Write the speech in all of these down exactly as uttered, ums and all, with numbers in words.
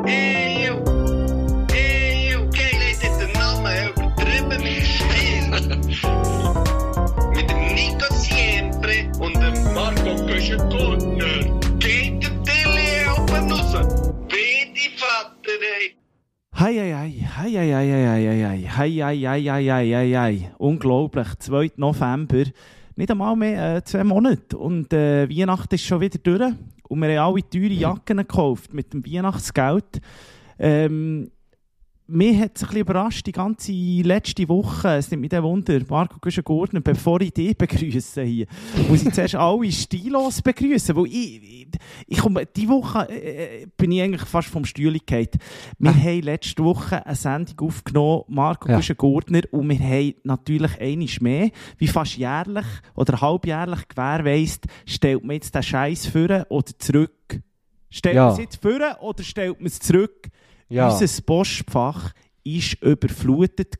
Eeuw, eeuw, geil is dit de namen, übertrieben mit Stil. Mit dem Nico Siempre und dem Marco Köschen-Gurtner. Geht der Tilly oben raus, wie die Vater, ey. Hei, hei, hei, hei, hei, hei, hei, hei, hei, hei, hei, hei, hei, hei, hei. Unglaublich, zweiter November, nicht einmal mehr äh, zwei Monate und äh, Weihnachten ist schon wieder durch und wir haben alle teure Jacken gekauft mit dem Weihnachtsgeld. Ähm, Mich hat es ein bisschen überrascht, die ganze letzte Woche. Es nimmt mich der Wunder, Marco Köschen-Gurtner, bevor ich dich begrüße hier, muss ich zuerst alle stilos begrüßen, weil ich, ich, ich komme, diese Woche äh, bin ich eigentlich fast vom Stühle gefallen. Wir ah. haben letzte Woche eine Sendung aufgenommen, Marco ja. Köschen-Gurtner, und wir haben natürlich einmal mehr, wie fast jährlich oder halbjährlich gewährweist, stellt man jetzt den Scheiß vor oder zurück? Stellt ja. man es jetzt vor oder stellt man es zurück? Ja. Unser Postfach war überflutet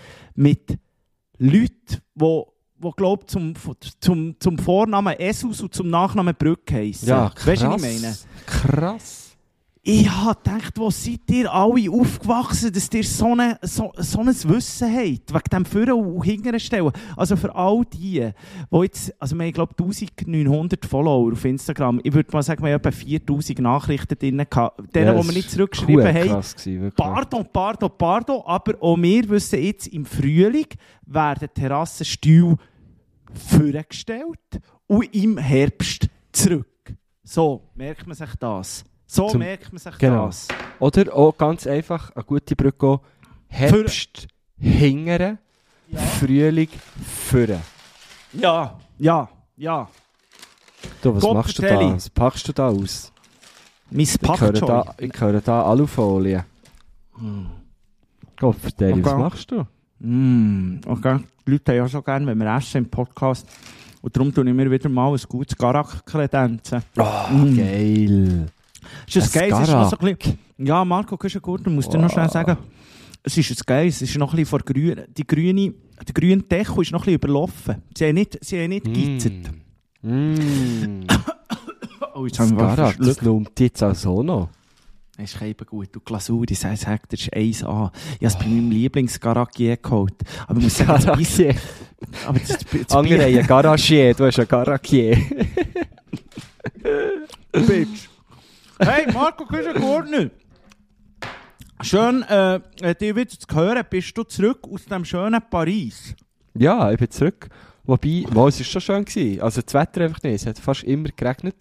mit Leuten, die, die glaub, zum, zum, zum Vornamen Jesus und zum Nachnamen Brück heissen. Ja, krass. Weißt du, was ich meine? Krass. Ich habe gedacht, wo seid ihr alle aufgewachsen, dass ihr so, eine, so, so ein Wissen habt, wegen dem Führen und Hingern stellen. Also für all die, die jetzt, also wir haben, glaube ich, neunzehnhundert Follower auf Instagram. Ich würde mal sagen, wir haben etwa viertausend Nachrichten drin gehabt. Denen, ja, die wir nicht zurückgeschrieben haben. Gewesen, pardon, pardon, pardon. Aber auch wir wissen jetzt, im Frühling werden Terrassenstühle vorgestellt und im Herbst zurück. So merkt man sich das. So Zum, merkt man sich genau. das. Oder auch ganz einfach eine gute Brücke. Herbst hingern, ja. Frühling führen. Ja, ja, ja. Du, was Gott machst du da? Was packst du da aus? Mein Packjoy. Ich höre da Alufolie. Hm. Gott vertell, okay. Was machst du? Mm, okay. Die Leute haben ja so gerne, wenn wir essen im Podcast. Und darum tue ich mir wieder mal ein gutes Garak-Kredenzen. Oh, mm. Geil. Ist das geil? Es ist noch so ein bisschen, ja, Marco Köschen-Gurtner, musst du wow. noch schnell sagen. Es ist ein geil, es ist noch ein bisschen vor grün, die grüne, der grüne Deko ist noch ein bisschen überlaufen. Sie haben nicht, sie haben nicht mm. geizet. Mm. Oh, jetzt haben wir was verschluckt. Das lohnt jetzt auch so noch. Das ist eben gut. Und Glasur, ich sage, das ist eins A. Ich habe es bei meinem Lieblings-Garagier geholt. Aber ich muss sagen, das bisschen... Aber das, das andere haben einen Garagier, du hast einen Garagier. Bitch. Hey, Marco Köschen-Gurtner. Schön, äh, dich wieder zu hören. Bist du zurück aus dem schönen Paris? Ja, ich bin zurück. Wobei, mal, es war schon schön gewesen. Also das Wetter einfach nicht. Es hat fast immer geregnet.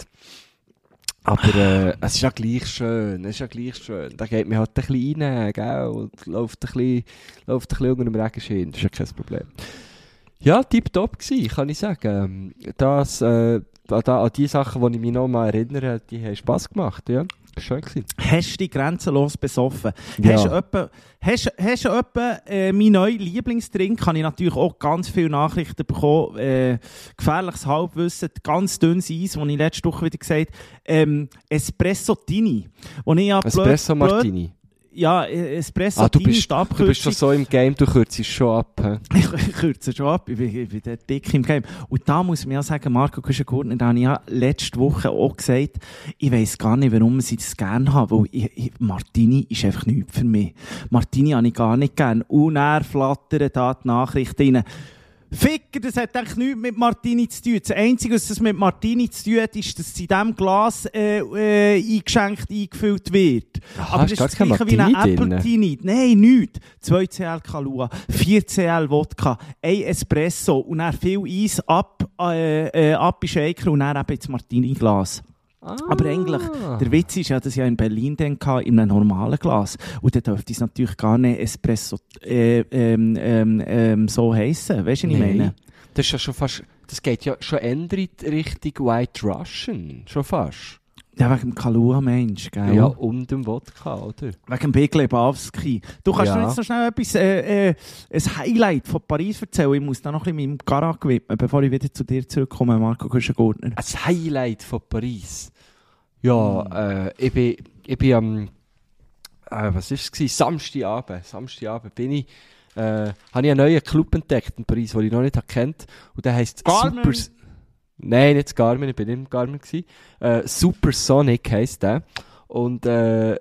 Aber äh, es ist ja gleich schön. Es ist ja gleich schön. Da geht mir halt ein bisschen rein, gell? Und läuft ein bisschen, läuft ein bisschen unter dem Regenschirm. Das ist ja kein Problem. Ja, tipptopp gewesen, kann ich sagen. Das, äh, Da, an die Sachen, die ich mich noch mal erinnere, die haben Spass gemacht, ja. Schön gewesen. Hast du dich grenzenlos besoffen? Ja. Hast du etwa, hast, hast du etwa äh, mein neuer Lieblingsdrink? Habe ich natürlich auch ganz viele Nachrichten bekommen. Äh, gefährliches Halbwissen, ganz dünnes Eis, das ich letzte Woche wieder gesagt habe. Ähm, Espresso Tini. Ja Espresso blöd, Martini? Blöd, ja, Espresso ah, du Tini bist, ist die Abkürzung. Du bist schon so im Game, du kürzt schon ab. He? Ich, ich kürze schon ab, ich bin, ich bin der dick im Game. Und da muss man ja sagen, Marco Köschen-Gurtner, da habe ich ja letzte Woche auch gesagt, ich weiss gar nicht, warum sie das gerne haben, weil ich, ich, Martini ist einfach nichts für mich. Martini habe ich gar nicht gern. Und er flattern da die Nachrichten rein. Ficker, das hat eigentlich nichts mit Martini zu tun. Das Einzige, was das mit Martini zu tun hat, ist, dass es in diesem Glas äh, äh, eingeschenkt, eingefüllt wird. Aha, aber das ist das gleiche wie ein Apple-Tini. Nein, nichts. zwei C L Kahlua, vier C L Wodka, ein Espresso und dann viel Eis ab, äh, äh, ab in Shaker und dann eben ins Martini-Glas. Ah. Aber eigentlich, der Witz ist ja, dass ich ja in Berlin dann in einem normalen Glas. Und dann dürfte es natürlich gar nicht Espresso äh, ähm, ähm, ähm, so heissen. Weißt du, was ich meine? Das ist ja schon fast, das geht ja schon in Richtung White Russian. Schon fast. Ja, wegen dem Kahlua-Mensch, gell? Ja, und dem Wodka, oder? Wegen dem Big Lebowski. Du kannst ja. mir jetzt noch schnell etwas, äh, äh, ein Highlight von Paris erzählen. Ich muss da noch ein bisschen meinem Garak widmen, bevor ich wieder zu dir zurückkomme, Marco Köschen-Gurtner. Ein Highlight von Paris? Ja, hm. äh, ich bin, ich bin am, äh, was war es? Samstagabend. Samstagabend bin ich, äh, habe ich einen neuen Club entdeckt in Paris, den ich noch nicht kennt. Und der heisst Super... Nein, nicht Garmin, ich bin nicht im Garmin gewesen. Äh, Supersonic heisst der. Und äh,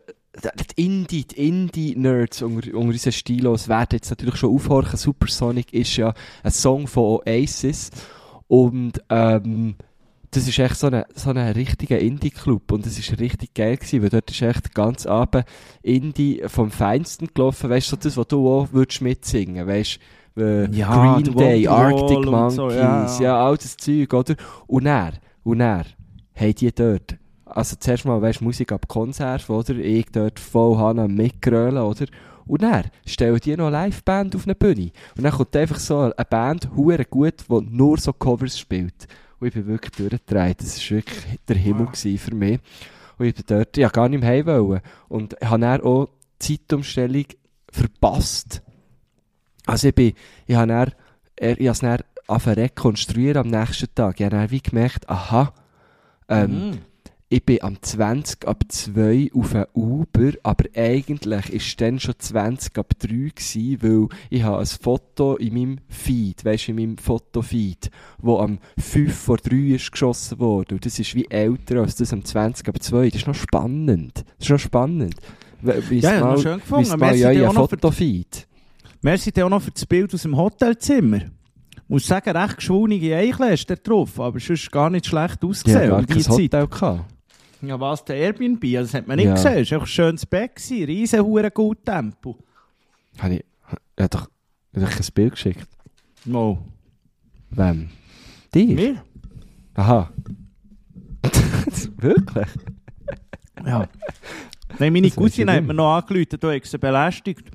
die Indie, die Indie-Nerds unter, unter unseren Stilos werden jetzt natürlich schon aufhorchen. Supersonic ist ja ein Song von Oasis. Und, ähm, das ist echt so ein so eine richtiger Indie-Club. Und das war richtig geil gewesen, weil dort ist echt ganz Abend Indie vom Feinsten gelaufen. Weißt du, so das, was du auch würdest mitsingen, weißt du? Ja, Green Day, Arctic Monkeys, so, ja, ja. ja, all das Zeug, oder? Und er, und er, haben die dort, also zuerst mal, weisst Musik ab Konserve, oder? Ich dort voll Hanna mitgrölen, oder? Und dann stellen die noch eine Live-Band auf eine Bühne. Und dann kommt einfach so eine Band, hure gut, die nur so Covers spielt. Und ich bin wirklich durchgedreht. Das war wirklich der Himmel wow. für mich. Und ich bin dort, ja, gar nicht mehr heim wollen. Und ich habe dann auch die Zeitumstellung verpasst. Also ich bin, ich habe dann, ich habe es dann angefangen rekonstruieren am nächsten Tag. Ich habe dann wie gemerkt, aha, ähm, mm. ich bin am zwanzig ab zwei auf ein Uber, aber eigentlich war es dann schon zwanzig ab drei gewesen, weil ich habe ein Foto in meinem Feed, weisst du, in meinem Fotofeed, wo am fünf vor drei ist geschossen wurde. Und das ist wie älter als das am zwanzig ab zwei. Das ist noch spannend. Das ist noch spannend. Weiss ja, mal, noch schön gefunden. mal ja, ja, Fotofeed. Merci dir auch noch für das Bild aus dem Hotelzimmer. Ich muss sagen, recht geschwunige Eicheln ist da drauf, aber sonst gar nicht schlecht ausgesehen. Ja, gar um kein Hotel gehabt. Ja, was, der Airbnb? Also, das hat man nicht ja. gesehen. Es war ein schönes Bett, riesen hure gut Tempo. Habe ich, ich habe doch, ich habe doch ein Bild geschickt. Mo. Wem? Dir? Mir? Aha. Wirklich? Ja. Nein, meine Cousine hat mir noch angerufen, du hast sie belästigt.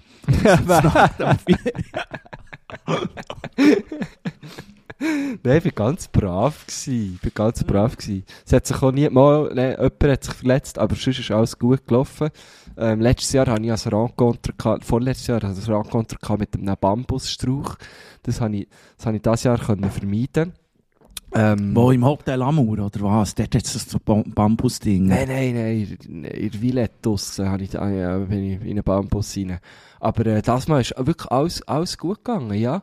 Nein, ich war ganz brav. Ich war ganz brav. Es hat sich auch nie mal, ne, jemand hat sich verletzt, aber sonst ist alles gut gelaufen. Ähm, letztes Jahr hatte ich ein Rencontre gehabt, vorletztes Jahr hatte ich ein Rencontre gehabt mit einem Bambusstrauch. Das habe ich, das habe ich dieses Jahr können vermeiden. Ähm, Wo, im Hotel Amour, oder was? Dort hat es so Bambusding. Nein, nein, nein. In der Villette draussen habe ich, äh, bin ich in einen Bambus rein. Aber äh, das Mal ist wirklich alles, alles gut gegangen, ja.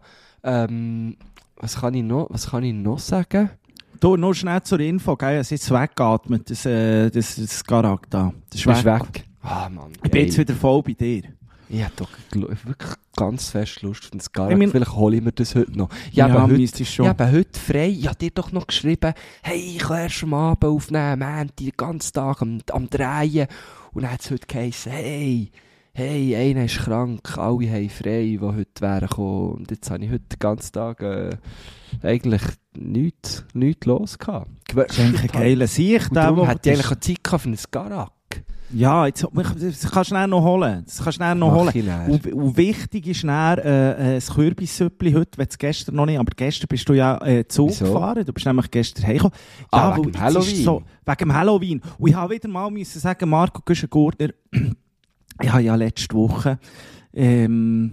Ähm, was kann ich noch, was kann ich noch sagen? Du, nur schnell zur Info, gell? Es ist weggeatmet, das, äh, das, das Garak da. Das ist weg. weg. Ah, Mann. Ich bin jetzt wieder voll bei dir. Ich habe doch wirklich ganz fest Lust auf das Garak. Ich mein, vielleicht hole ich mir das heute noch. Ich ja, habe heute, schon. Ich heute frei. Ich habe dir doch noch geschrieben, hey, ich kann erst am Abend aufnehmen, man, den ganzen Tag am, am Drehen. Und dann hat es heute geheißen, hey, hey, einer ist krank, alle haben frei, die heute wären gekommen. Und jetzt habe ich heute den ganzen Tag äh, eigentlich nichts, nichts los gehabt. Das ist eigentlich ein geiler Sicht. Darum hätte ich eigentlich eine Zeit gehabt für ein Garak. Ja, jetzt, das kannst du schnell noch holen. Das kannst du schnell noch Mach holen. Und, und wichtig ist dann, äh, das Kürbissüppli heute, wenn es gestern noch nicht, aber gestern bist du ja äh, Zug Wieso? gefahren. Du bist nämlich gestern heimgekommen. Ja, ah, wegen dem Halloween. So, wegen dem Halloween. Und ich habe wieder mal müssen sagen, Marco Güschen-Gurtner, ich habe ja letzte Woche, ähm,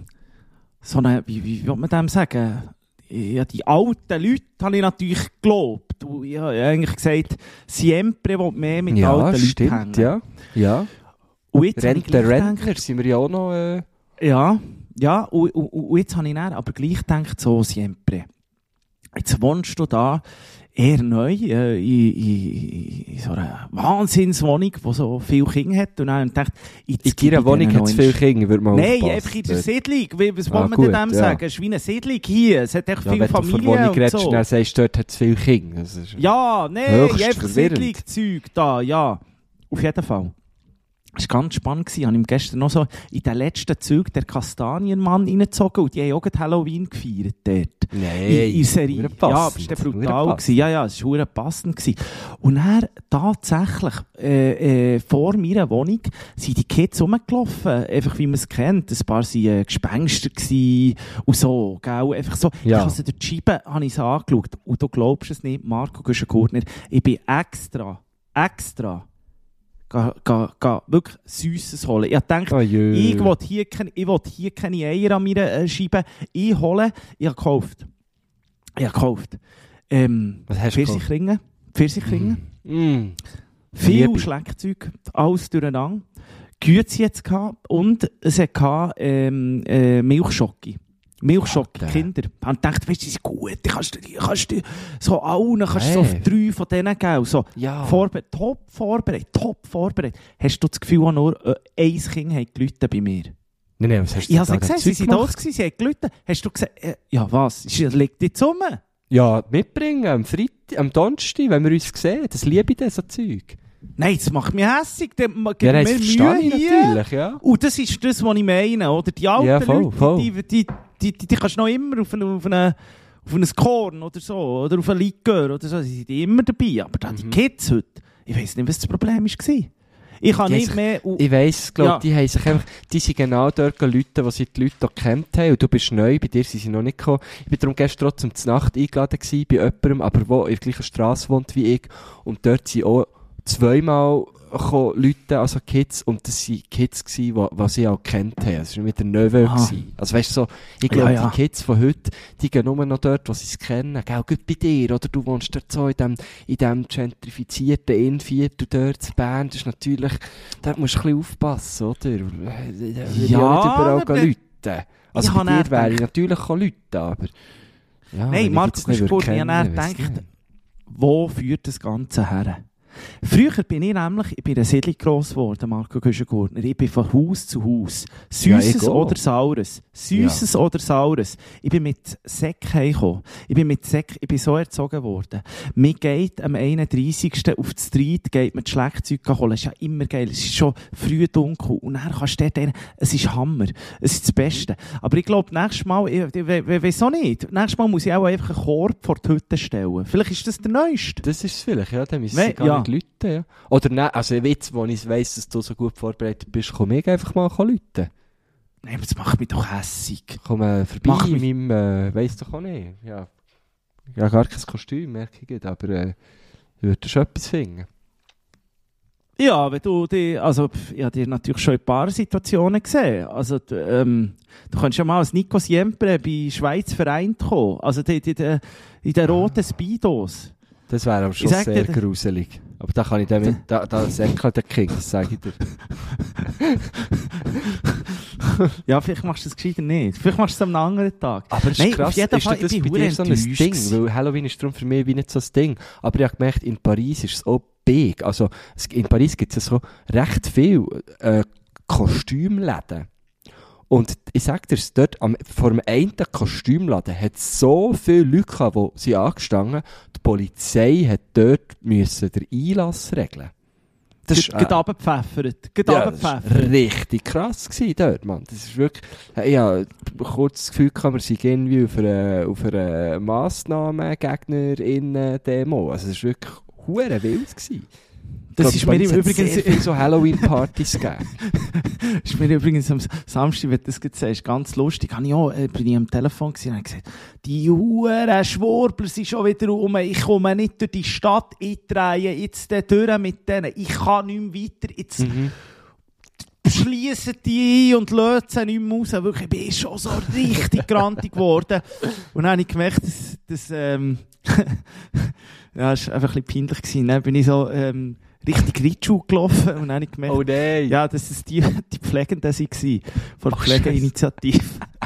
so eine, wie, wie, wie will man dem sagen? Ja, die alten Leute habe ich natürlich gelobt. Und ich habe eigentlich gesagt, Siempre will mehr mit ja, alten stimmt, Leuten hängen. Ja, ja. Und jetzt Rent, der Rentner sind wir ja auch noch... Äh... Ja, ja. Und, und, und jetzt habe ich dann aber gleich gedacht, so Siempre. Jetzt wohnst du da eher neu äh, in, in, in so einer Wahnsinnswohnung, die so viele Kinder hat. Und dann dachte ich, in deiner Wohnung hat es viele Kinder, würde man Nein, aufpassen. einfach in der Siedlung. Was ah, will man gut, dem ja. sagen? Es ist wie eine Siedlung hier. Es hat echt ja, viele Familien. Wenn du von Wohnung redest, so. Dann sagst du, dort hat es viele Kinder. Das ist ja, nein, einfach verwirrend. Siedlung-Zeug da, ja. Auf jeden Fall. Es war ganz spannend. Ich habe ihm gestern noch so in den letzten Zügen der Kastanienmann reingezogen und die haben auch Halloween gefeiert dort. Nein, in, in Serie. Ja, das war brutal. Ja, ja, es war passend. Und dann tatsächlich äh, äh, vor meiner Wohnung sind die Kids rumgelaufen, einfach wie man es kennt. Ein paar waren äh, Gespenster und so. Gell? Einfach so. Ja. Ich habe sie durch die Scheibe habe ich sie angeschaut. Und du glaubst es nicht, Marco Güschen-Gurtner, ich bin extra, extra Ga, ga, ga, wirklich Süßes holen. Ich dachte, oh, ich will hier, ich will hier keine Eier an meiner äh, Scheibe einholen. Ich habe gekauft. Ich habe gekauft. Ähm, Was hast du gekauft? Pfirsichringe. Pfirsichringe. Mm. Mm. Viel Liebe. Schleckzeug. Alles durcheinander. Güezi jetzt gehabt und es hatte ähm, äh, Milchschocke. Milchschock, Kinder. Und dachte, weißt du, die sind gut, die kannst du, die kannst du so allen, kannst du Hey. so drei von denen geben. So, Ja. vorbe- top vorbereitet, top vorbereitet. Hast du das Gefühl, auch nur äh, ein Kind hat geläutet bei mir? Nein, nein, was hast du Ich habe da sie gesehen, Zeug sie sind da gemacht? gewesen, sie haben geläutet. Hast du gesagt, äh, ja was, Ist- liegt jetzt rum? Ja, mitbringen, am Freitag, am Donnerstag, wenn wir uns sehen. Das liebe ich, das so Zeug. Nein, das macht mich hässig. Dann Ja, gibt nein, mir das verstehe Mühe ich hier. natürlich, ja. Und das ist das, was ich meine, oder? Die alten Ja, voll, Leute, voll. Die, die, die, die, die kannst du noch immer auf, eine, auf, eine, auf ein Korn oder so, oder auf ein Likör oder so, die sind immer dabei. Aber da die Mhm. Kids heute, ich weiss nicht, was das Problem war. Ich kann Die nicht sich- mehr... und- Ich weiss, glaub, Ja. die haben sich einfach, die sind genau dort Leute, die sie die Leute auch gekannt haben. Und du bist neu, bei dir sind sie noch nicht gekommen. Ich bin darum gestern trotzdem zur Nacht eingeladen gewesen, bei jemandem, aber der in der gleichen Straße wohnt wie ich. Und dort sind auch zweimal gekommen Leute, also Kids, und das waren Kids gewesen, die, die sie auch gekannt haben. Das war nicht der Neveu Aha. gewesen. Also weißt du, so, ich glaube, Ja, ja. die Kids von heute, die gehen nur noch dort, wo sie es kennen. Gell, gut bei dir, oder du wohnst dort so in dem, in dem gentrifizierten Innenviertel dort in Bern. Das ist natürlich, dort musst du ein bisschen aufpassen, oder? Da würde ich Ja, auch nicht überall aber- gehen Leuten. Also Ich bei habe dir dann wäre ich gedacht- natürlich auch Leute, aber... Ja, Nein, wenn ich Marco jetzt nicht würde Guschenburg, ich habe kennen, dann weiss gedacht, nicht. wo führt das Ganze her? Früher bin ich nämlich, ich bin in einer Siedlung gross geworden, Marco Guschenburgner. Ich bin von Haus zu Haus. Ja, ich Süßes auch. oder Saures. Süßes oder Saures. Ich bin mit Säck heimgekommen. Ich bin mit Säck, ich bin so erzogen worden. Mir geht am einunddreißigsten auf die Street, geht man das Schlagzeug holen. Das ist ja immer geil. Es ist schon früh dunkel. Und dann kannst du dort rein. Es ist Hammer. Es ist das Beste. Aber ich glaube, nächstes Mal, ich, ich, ich, ich weiss auch nicht. Nächstes Mal muss ich auch einfach einen Korb vor die Hütte stellen. Vielleicht ist das der Neueste. Das ist es vielleicht, ja. Dann müssen We- sie gar ja. nicht läuten, ja. Oder nein, also jetzt, wo ich weiss, dass du so gut vorbereitet bist, komm ich einfach mal läuten. Nein, aber das macht mich doch hässig. Komm äh, vorbei Mach in mich- meinem, äh, weiss doch auch nicht. Ja, ja gar kein Kostüm, merke ich nicht, aber äh, ich würde schon etwas finden. Ja, wenn du die, also, pf, ich habe dir natürlich schon ein paar Situationen gesehen. Also, d- ähm, du kannst ja mal als Nico Siempre bei Schweiz vereint kommen. Also, die, die, die, in den roten Speedos. Das wäre aber schon Ich sag sehr dir- gruselig. Aber da kann ich dann mit, da, da säckelt der King, das sage ich dir. Ja, vielleicht machst du das gescheiter nicht. Vielleicht machst du es am anderen Tag. Aber es Nein, ist krass, auf jeden ist Fall, das ich bei bin dir so ein enttäuscht Ding? gewesen. Weil Halloween ist darum für mich wie nicht so ein Ding. Aber ich habe gemerkt, in Paris ist es auch big. Also, es, in Paris gibt es ja so recht viel äh, Kostümläden. Und ich sag dir, dort am, vor dem einen Kostümladen hat es so viele Leute gehabt, die sie angestanden. Die Polizei hat dort müssen den Einlass regeln. Das ist, Geht äh, runtergepfeffert. Geht ja, das war runtergepfeffert. richtig krass gewesen dort, Mann. Das ist wirklich, ich habe kurz das Gefühl gehabt, wir sind irgendwie auf einer, auf einer Massnahmen-Gegner-Demo. Also es war wirklich hure wild gewesen. Das Ich ist glaub, mir es hat übrigens, sehr viele so Halloween-Partys gegeben. ist mir übrigens am Samstag, wenn du das jetzt sagst, ganz lustig. Habe ich auch, äh, bin ich am Telefon gewesen und habe gesagt, die huren Schwurbler sind schon wieder rum. Ich komme nicht durch die Stadt, ich drehe jetzt den durch mit denen. Ich kann nicht mehr weiter. Jetzt Mhm. schliessen die ein und lösen sie nicht mehr raus. Wirklich, ich bin schon so richtig grantig geworden. Und dann habe ich gemerkt, dass, dass ähm, ja, es war einfach ein bisschen peinlich gewesen. Dann bin ich so, ähm, richtig Ritschuh gelaufen und dann habe ich gemerkt, Oh nein! ja, dass es die, die Pflegenden waren, von der Oh, Pflegeinitiative.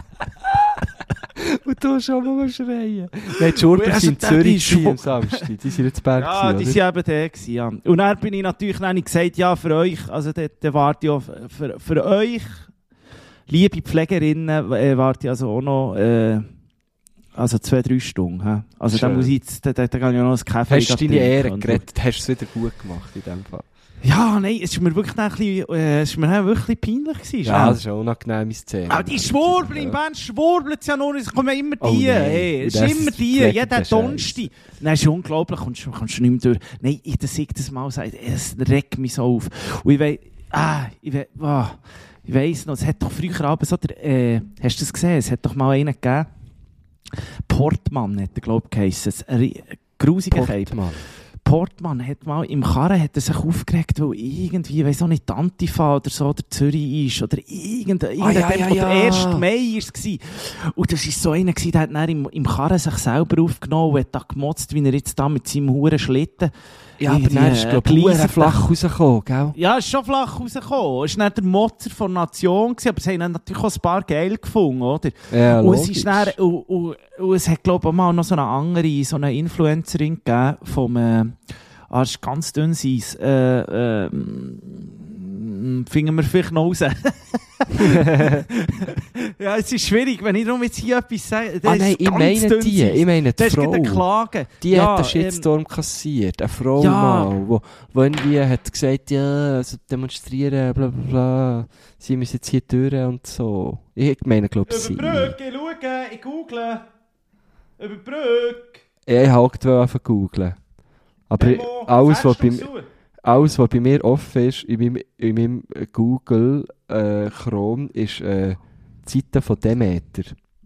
Und du schon mal schreien. Nein, die Schurber Also, sind in die Zürich Schwur- gewesen am Samstag. Die sind jetzt Berg Ja, die gewesen, waren eben der gewesen, ja. Und dann bin ich natürlich, dann habe ich gesagt, ja, für euch, also dort der warte ja, für, für euch, liebe Pflegerinnen, äh, warte ich also auch noch, äh, also zwei, drei Stunden. He? Also da Schön. muss ich jetzt, da, da, da kann ich auch noch ein Kaffee Hast du deine trinken Ehre und- gerettet? Hast du es wieder gut gemacht in dem Fall? Ja, nein, es ist mir wirklich ein bisschen, äh, es ist mir dann wirklich peinlich gewesen. Ja, das ist eine unangenehme Szene. Aber die Schwurbel in Bern schwurbeln ja nur, es kommen immer die. Oh nein. Hey, es Und ist das immer die, pflegt jeden den Scheiß. Donnerstag. Nein, es ist unglaublich, kommst du kommst du nicht mehr durch. Nein, ich das ich das mal sagen, es regt mich so auf. Und ich weiss, ah, ich weiss, oh, ich weiss noch, es hat doch früher Abend so der, äh, hast du das gesehen? Es hat doch mal einen gegeben. Portmann hat er, glaube ich, geheissen. Ein ri- grusiger Kerl. Portmann. Portmann hat mal im Karren hat er sich aufgeregt, weil irgendwie, ich weiss auch nicht, die Antifa oder so, oder Zürich ist, oder irgendein, irgendein ja, ja, oder ja. erste Mai war es. Und das war so einer, gewesen, der hat dann im, im Karren sich selber aufgenommen und hat da gemotzt, wie er jetzt da mit seinem huren Schlitten Ja, aber dann ist, glaube ich, Gleise flach rausgekommen, gell? Ja, es ist schon flach rausgekommen. Es war nicht der Mozart von der Nation, gewesen, aber sie haben ihn natürlich auch ein paar geil gefunden, oder? Ja, und, logisch. es ist dann, und, und, und es hat, glaube ich, auch mal noch so eine andere, so eine Influencerin gegeben, vom, äh, ah, es ist ganz dünn Eis, äh, äh, finden wir vielleicht noch raus. Ja, es ist schwierig, wenn ich darum jetzt hier etwas sage. Ah nein, ich meine die, ich meine die das Frau. ist Klage. Die ja, hat einen Shitstorm ähm, kassiert, eine Frau ja. mal, wo, wo irgendwie hat gesagt, ja, also demonstrieren, bla bla bla, sie müssen jetzt hier durch und so. Ich meine, glaube ich, sie. Über Brücke, ich schaue, ich google. Über Brücke. Ja, ich wollte einfach googeln. Aber Demo, alles, was bei, zu? alles, was bei mir offen ist, in meinem, in meinem Google äh, Chrome, ist äh, die Seite von Demeter.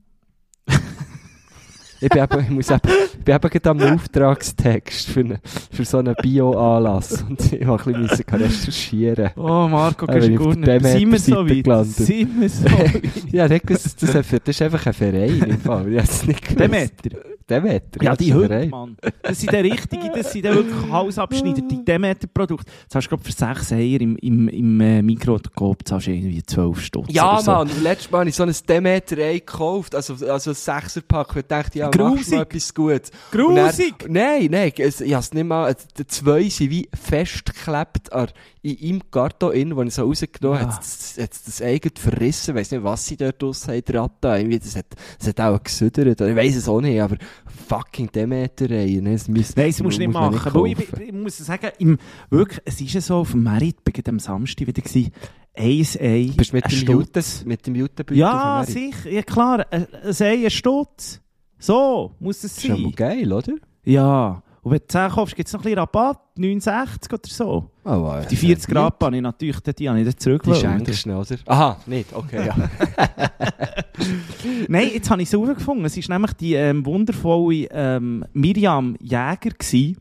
ich, bin eben, ich, muss eben, ich bin eben gerade am Auftragstext für, eine, für so einen Bio-Anlass. Und ich musste ein bisschen recherchieren. Oh, Marco, Ja, gehst wenn du ich gut auf der nicht. Sind wir so Demeter-Seite weit? gelandet. Sind wir so weit? Ja, nicht gewusst, dass das, ein, das ist einfach ein Verein im Fall. Ich habe es nicht gewusst. Demeter. Demeter? Ja, das die ist ein Hunde, Verein. Mann. Das sind die richtigen, das sind die wirklich Halsabschneider, die Demeter-Produkte. Das hast du, glaube ich, für sechs Eier im, im, im äh, Mikro gekauft, das hast du irgendwie zwölf Stutz. Ja, so. Mann, letztes Mal habe ich so ein Demeter-Ei gekauft, also, also ein Sechser-Pack, und dachte, ja, machst du mal etwas Gutes. Grusig! Dann, nein, nein, es, ich habe es nicht mal, die zwei sind wie festgeklebt an, in ihm Karton in, wo ich so rausgenommen habe, Ja. hat es das, das Ei verrissen, ich weiss nicht, was sie dort draussen haben, die Ratte, irgendwie, das hat, das hat auch gesüdert, ich weiss es auch nicht, aber fucking Demeter-Ei, ne, das müsst, Nein, das musst du nicht man machen. Weil ich, kaufen. ich muss sagen, im, wirklich, es ist ja so auf dem Merit, bei dem Samstag wieder gewesen, ein Ei, Bist du mit ein dem Stutz. Jutes, mit dem Jutebeutel Ja, auf dem Merit? sicher, ja klar, ein, ein Ei, ein Stutz. So muss es Das ist ja mal sein. geil, oder? Ja, und wenn du zehn kaufst, gibt es noch ein bisschen Rabatt, neunundsechzig oder so. Oh, wow. Die vierzig Rabatt habe ich natürlich, die habe ich dann zurück. Die schenkst du, oder? Aha, nicht, okay, ja. Nein, jetzt habe ich es herausgefunden. Es war nämlich die ähm, wundervolle ähm, Miriam Jäger gewesen.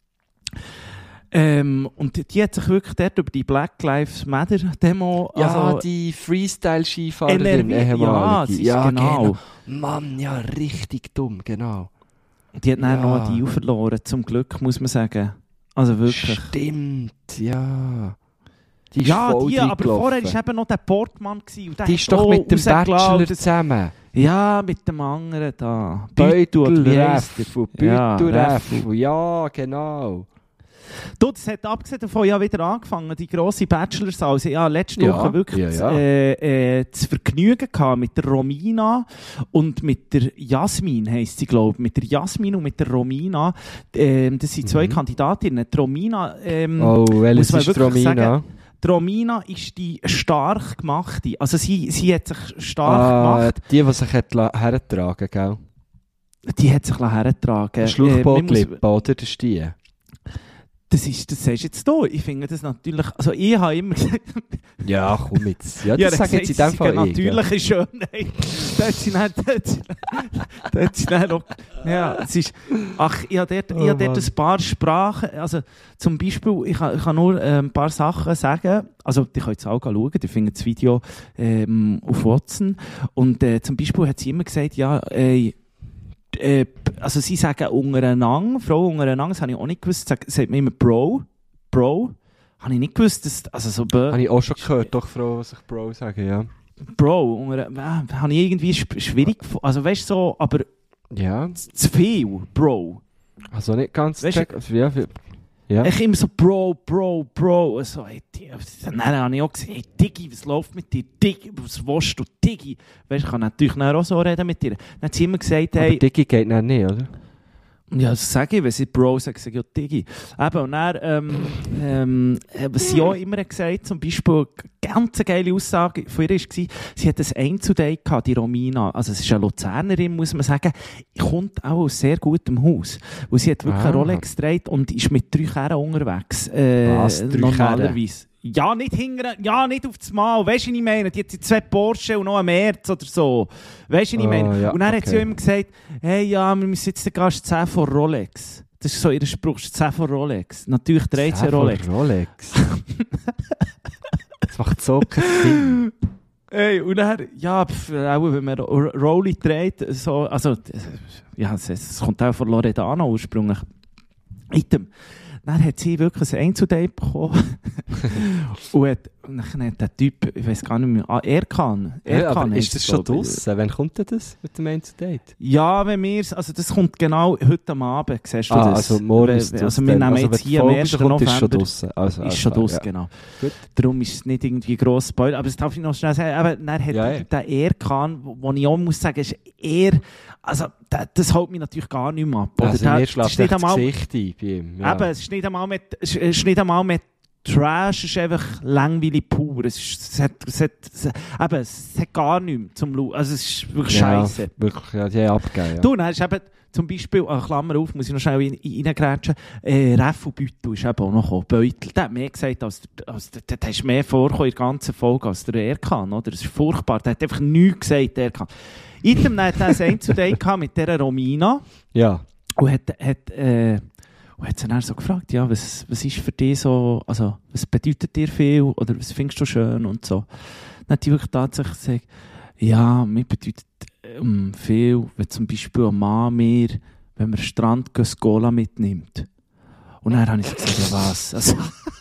Ähm, und die hat sich wirklich dort über die Black Lives Matter Demo... Ja, also, die Freestyle-Skifahrerin, N R W, ja, ehemalige. sie ist genau. Mann, ja, richtig dumm, genau. Die hat dann Ja. noch einen Deal verloren, zum Glück, muss man sagen. Also wirklich. Stimmt, ja. Die ist Ja, voll die, aber reingelaufen. vorher war eben noch der Portmann. gewesen, Und der Die hat ist doch auch mit dem rausgelassen. Bachelor zusammen. Ja, mit dem anderen da. Beutel, wie heisst Reff, der? Ja, Beutel, Reff. Reff. Ja, genau. Du, das hat abgesehen davon ja wieder angefangen, die grosse Bachelor-Saal. Sie ja letzte Ja, Woche wirklich ja, ja. Äh, äh, das Vergnügen gehabt mit der Romina und mit der Jasmin, heisst sie, glaube ich. Mit der Jasmin und mit der Romina. Ähm, das sind zwei Mhm. Kandidatinnen. Die Romina, ähm, Oh, welches muss man ist wirklich Romina? sagen, die Romina ist die stark gemachte. Also sie, sie hat sich stark Ah, gemacht. die, die sich hat la- hergetragen, gell? Die hat sich hergetragen. Äh, Schluchbootlippe, oder? Das ist die. Das ist, das sagst du jetzt hier. Ich finde das natürlich, also ich habe immer gesagt, Ja, komm jetzt. Ja, ja, das sage jetzt in dem Fall ich. natürliche Schönheit. Da hat sie dann, da hat sie, da hat sie dann auch, ja, es ist, ach, ich habe dort, Oh, ich habe dort Mann. ein paar Sprachen, also zum Beispiel, ich kann, ich kann nur äh, ein paar Sachen sagen, also die könnt jetzt auch schauen, die finden das Video ähm, auf Watson und äh, zum Beispiel hat sie immer gesagt, ja, äh, Äh, also sie sagen untereinander, Frau untereinander, das habe ich auch nicht gewusst, sagt, sagt man immer Bro, Bro, habe ich nicht gewusst, dass, also so bö- Habe ich auch schon gehört, doch Frauen sich Bro sagen, ja. Bro, unter, äh, habe ich irgendwie sch- schwierig gefunden, also weißt du so, aber Ja, zu viel, Bro. also nicht ganz Weißt du- check. Also, ja, für- ja. Ich immer so Bro, Bro, Bro, so, hey, die- dann habe ich auch gesagt, hey Diggi, was läuft mit dir, Diggi, was willst du, Diggi? Weißt du, ich kann natürlich dann auch so reden mit dir. Dann hat sie immer gesagt, Aber hey, Dicki geht dann nicht, oder? ja, das sage ich, wenn sie Bro sagt, sage ich ja Diggi. Eben, und dann, ähm, ähm, was sie auch immer hat gesagt, zum Beispiel, eine ganz geile Aussage von ihr war, sie hat ein Einzeldate gehabt, die Romina. Also, es ist eine Luzernerin, muss man sagen. Kommt auch aus sehr gutem Haus. Und sie hat wirklich Ah. eine Rolex gedreht und ist mit drei Kerren unterwegs. Äh, Was? Drei normalerweise. Ja, nicht hingern, ja, nicht auf das Mal. Weißt du, was ich meine? Die hat sie zwei Porsche und noch einen Merz oder so. Weißt du, was ich Oh, meine? ja, und dann hat sie okay. auch immer gesagt, hey, ja, wir müssen jetzt den Gast zehn von Rolex. Das ist so ihr Spruch, zehn von Rolex. Natürlich dreizehn Zehn von Rolex. Rolex. Das macht so keinen Sinn. Hey, und dann, ja, pf, auch wenn man Ro- Rolli dreht, so, also, äh, ja, es, es kommt auch von Loredana ursprünglich. Item. dann hat sie wirklich ein Einzeldate bekommen. und, hat, und dann hat der Typ, ich weiß gar nicht mehr, ah, Erkan. Ja, aber Erkan ist das schon glaub ich. draussen? Wann kommt denn das mit dem Einzeldate? Ja, wenn wir also das kommt genau heute am Abend, siehst du Ah, das? also morgen ist We- das Also wir dann. nehmen Also jetzt wenn hier die am Folge ersten rauskommt, ist schon November. draussen. Also, Ist also, schon draus, ja. genau. Gut. Darum ist es nicht irgendwie gross Spoiler. Aber das darf ich noch schnell sagen. Aber dann hat Ja, ja. der Erkan, wo, wo ich auch muss sagen, ist eher, also das, das hält mich natürlich gar nicht mehr ab. Oder Also der- mir das schlägt ist nicht echt das einmal, Gesicht ein bei ihm. Ja. eben, es ist nicht einmal mit, es ist nicht einmal mit Trash, es ist einfach langweilig pur. Es, ist, es, hat, es, hat, es, eben, es hat gar nichts zum Schauen. Also es ist wirklich Ja, scheiße. wirklich, ja, die haben abgegeben. Ja. Du, dann ist eben zum Beispiel, äh, Klammer auf, muss ich noch schnell rein- rein- reingrätschen, äh, Reffu Beutel ist eben auch noch gekommen. Beutel, der hat mehr gesagt, als, als der, der ist mehr vorgekommen in der ganzen Folge als der Erkan, oder? Das ist furchtbar, der hat einfach nichts gesagt, der Erkan. Item, dann hat er ein Einzeldate gehabt mit dieser Romina Ja. und hat, hat, äh, und hat sie dann so gefragt, ja, was, was ist für dich so, also, was bedeutet dir viel oder was findest du schön und so. Dann hat die wirklich tatsächlich gesagt, ja, mir bedeutet ähm, viel, wenn zum Beispiel ein Mann mir, wenn man am Strand geht, Cola mitnimmt. Und dann habe ich so gesagt, ja was? Also,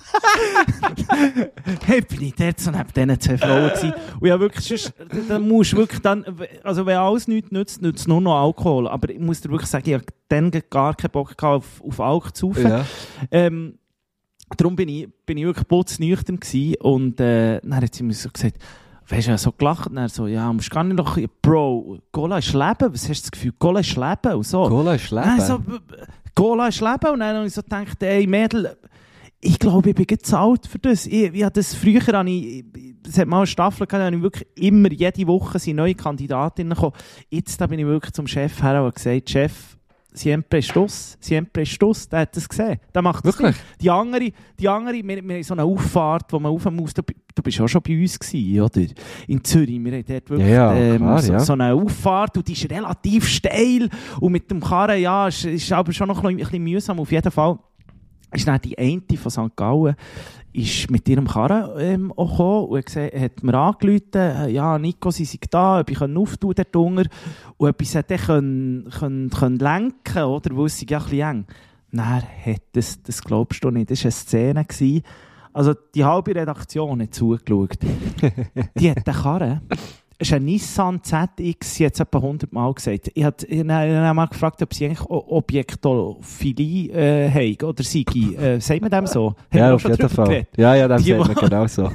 hey, bin ich dort so neben diesen zwei Frauen gewesen. Und ja, wirklich, sonst, dann musst du wirklich dann, also wenn alles nichts nützt, nützt nur noch Alkohol. Aber ich muss dir wirklich sagen, ich hatte dann gar keinen Bock gehabt auf, auf Alkohol zu saufen. Ja. Ähm, darum bin ich, bin ich wirklich putznüchtern gewesen. Und äh, dann hat sie mir so gesagt, weißt du, ja, so gelacht. Und dann so, ja, musst gar nicht noch, Bro, Cola ist Leben. Was hast du das Gefühl? Cola ist Leben und so. Cola ist Leben. Dann so, b- b- Cola ist Leben. Und dann habe ich so gedacht, ey, Mädel, ich glaube, ich bin jetzt zu alt für das. Ich, ich hatte das früher, habe ich, es hat mal eine Staffel gehabt, da habe ich wirklich immer, jede Woche sind neue Kandidatinnen gekommen. Jetzt da bin ich wirklich zum Chef her und habe gesagt, Chef, siempre estos, siempre estos, der hat das gesehen. Der macht das Wirklich? nicht. Die andere, die andere, wir, wir haben so eine Auffahrt, wo man rauf muss. Du, du bist auch schon bei uns gewesen, oder? In Zürich. Wir haben dort wirklich Ja, ja, ähm, klar, so, ja. so eine Auffahrt und die ist relativ steil. Und mit dem Karren, ja, ist, ist aber schon noch ein bisschen mühsam. Auf jeden Fall ist dann die eine von Sankt Gallen ist mit ihrem Karren ähm, auch gekommen und hat, gesagt, hat mir angerufen, äh, ja, Nico, sie sind da, ob ich auftun kann dort unten und ob ich sie dann können, können, können lenken oder, weil es ja ein bisschen eng. Dann hat das, das glaubst du nicht, das war eine Szene gewesen. Also die halbe Redaktion hat zugeschaut. Die hat den Karren, es ist ein Nissan Z X, sie hat es etwa hundert Mal gesagt. Ich habe ich hab mal gefragt, ob sie eigentlich O- Objektophilie äh, haben oder sei. Äh, sagt man dem so? Haben wir Ja, auch auf schon jeden drüber Fall. geredet? Ja, ja, dann Die, sieht man wo- genau so.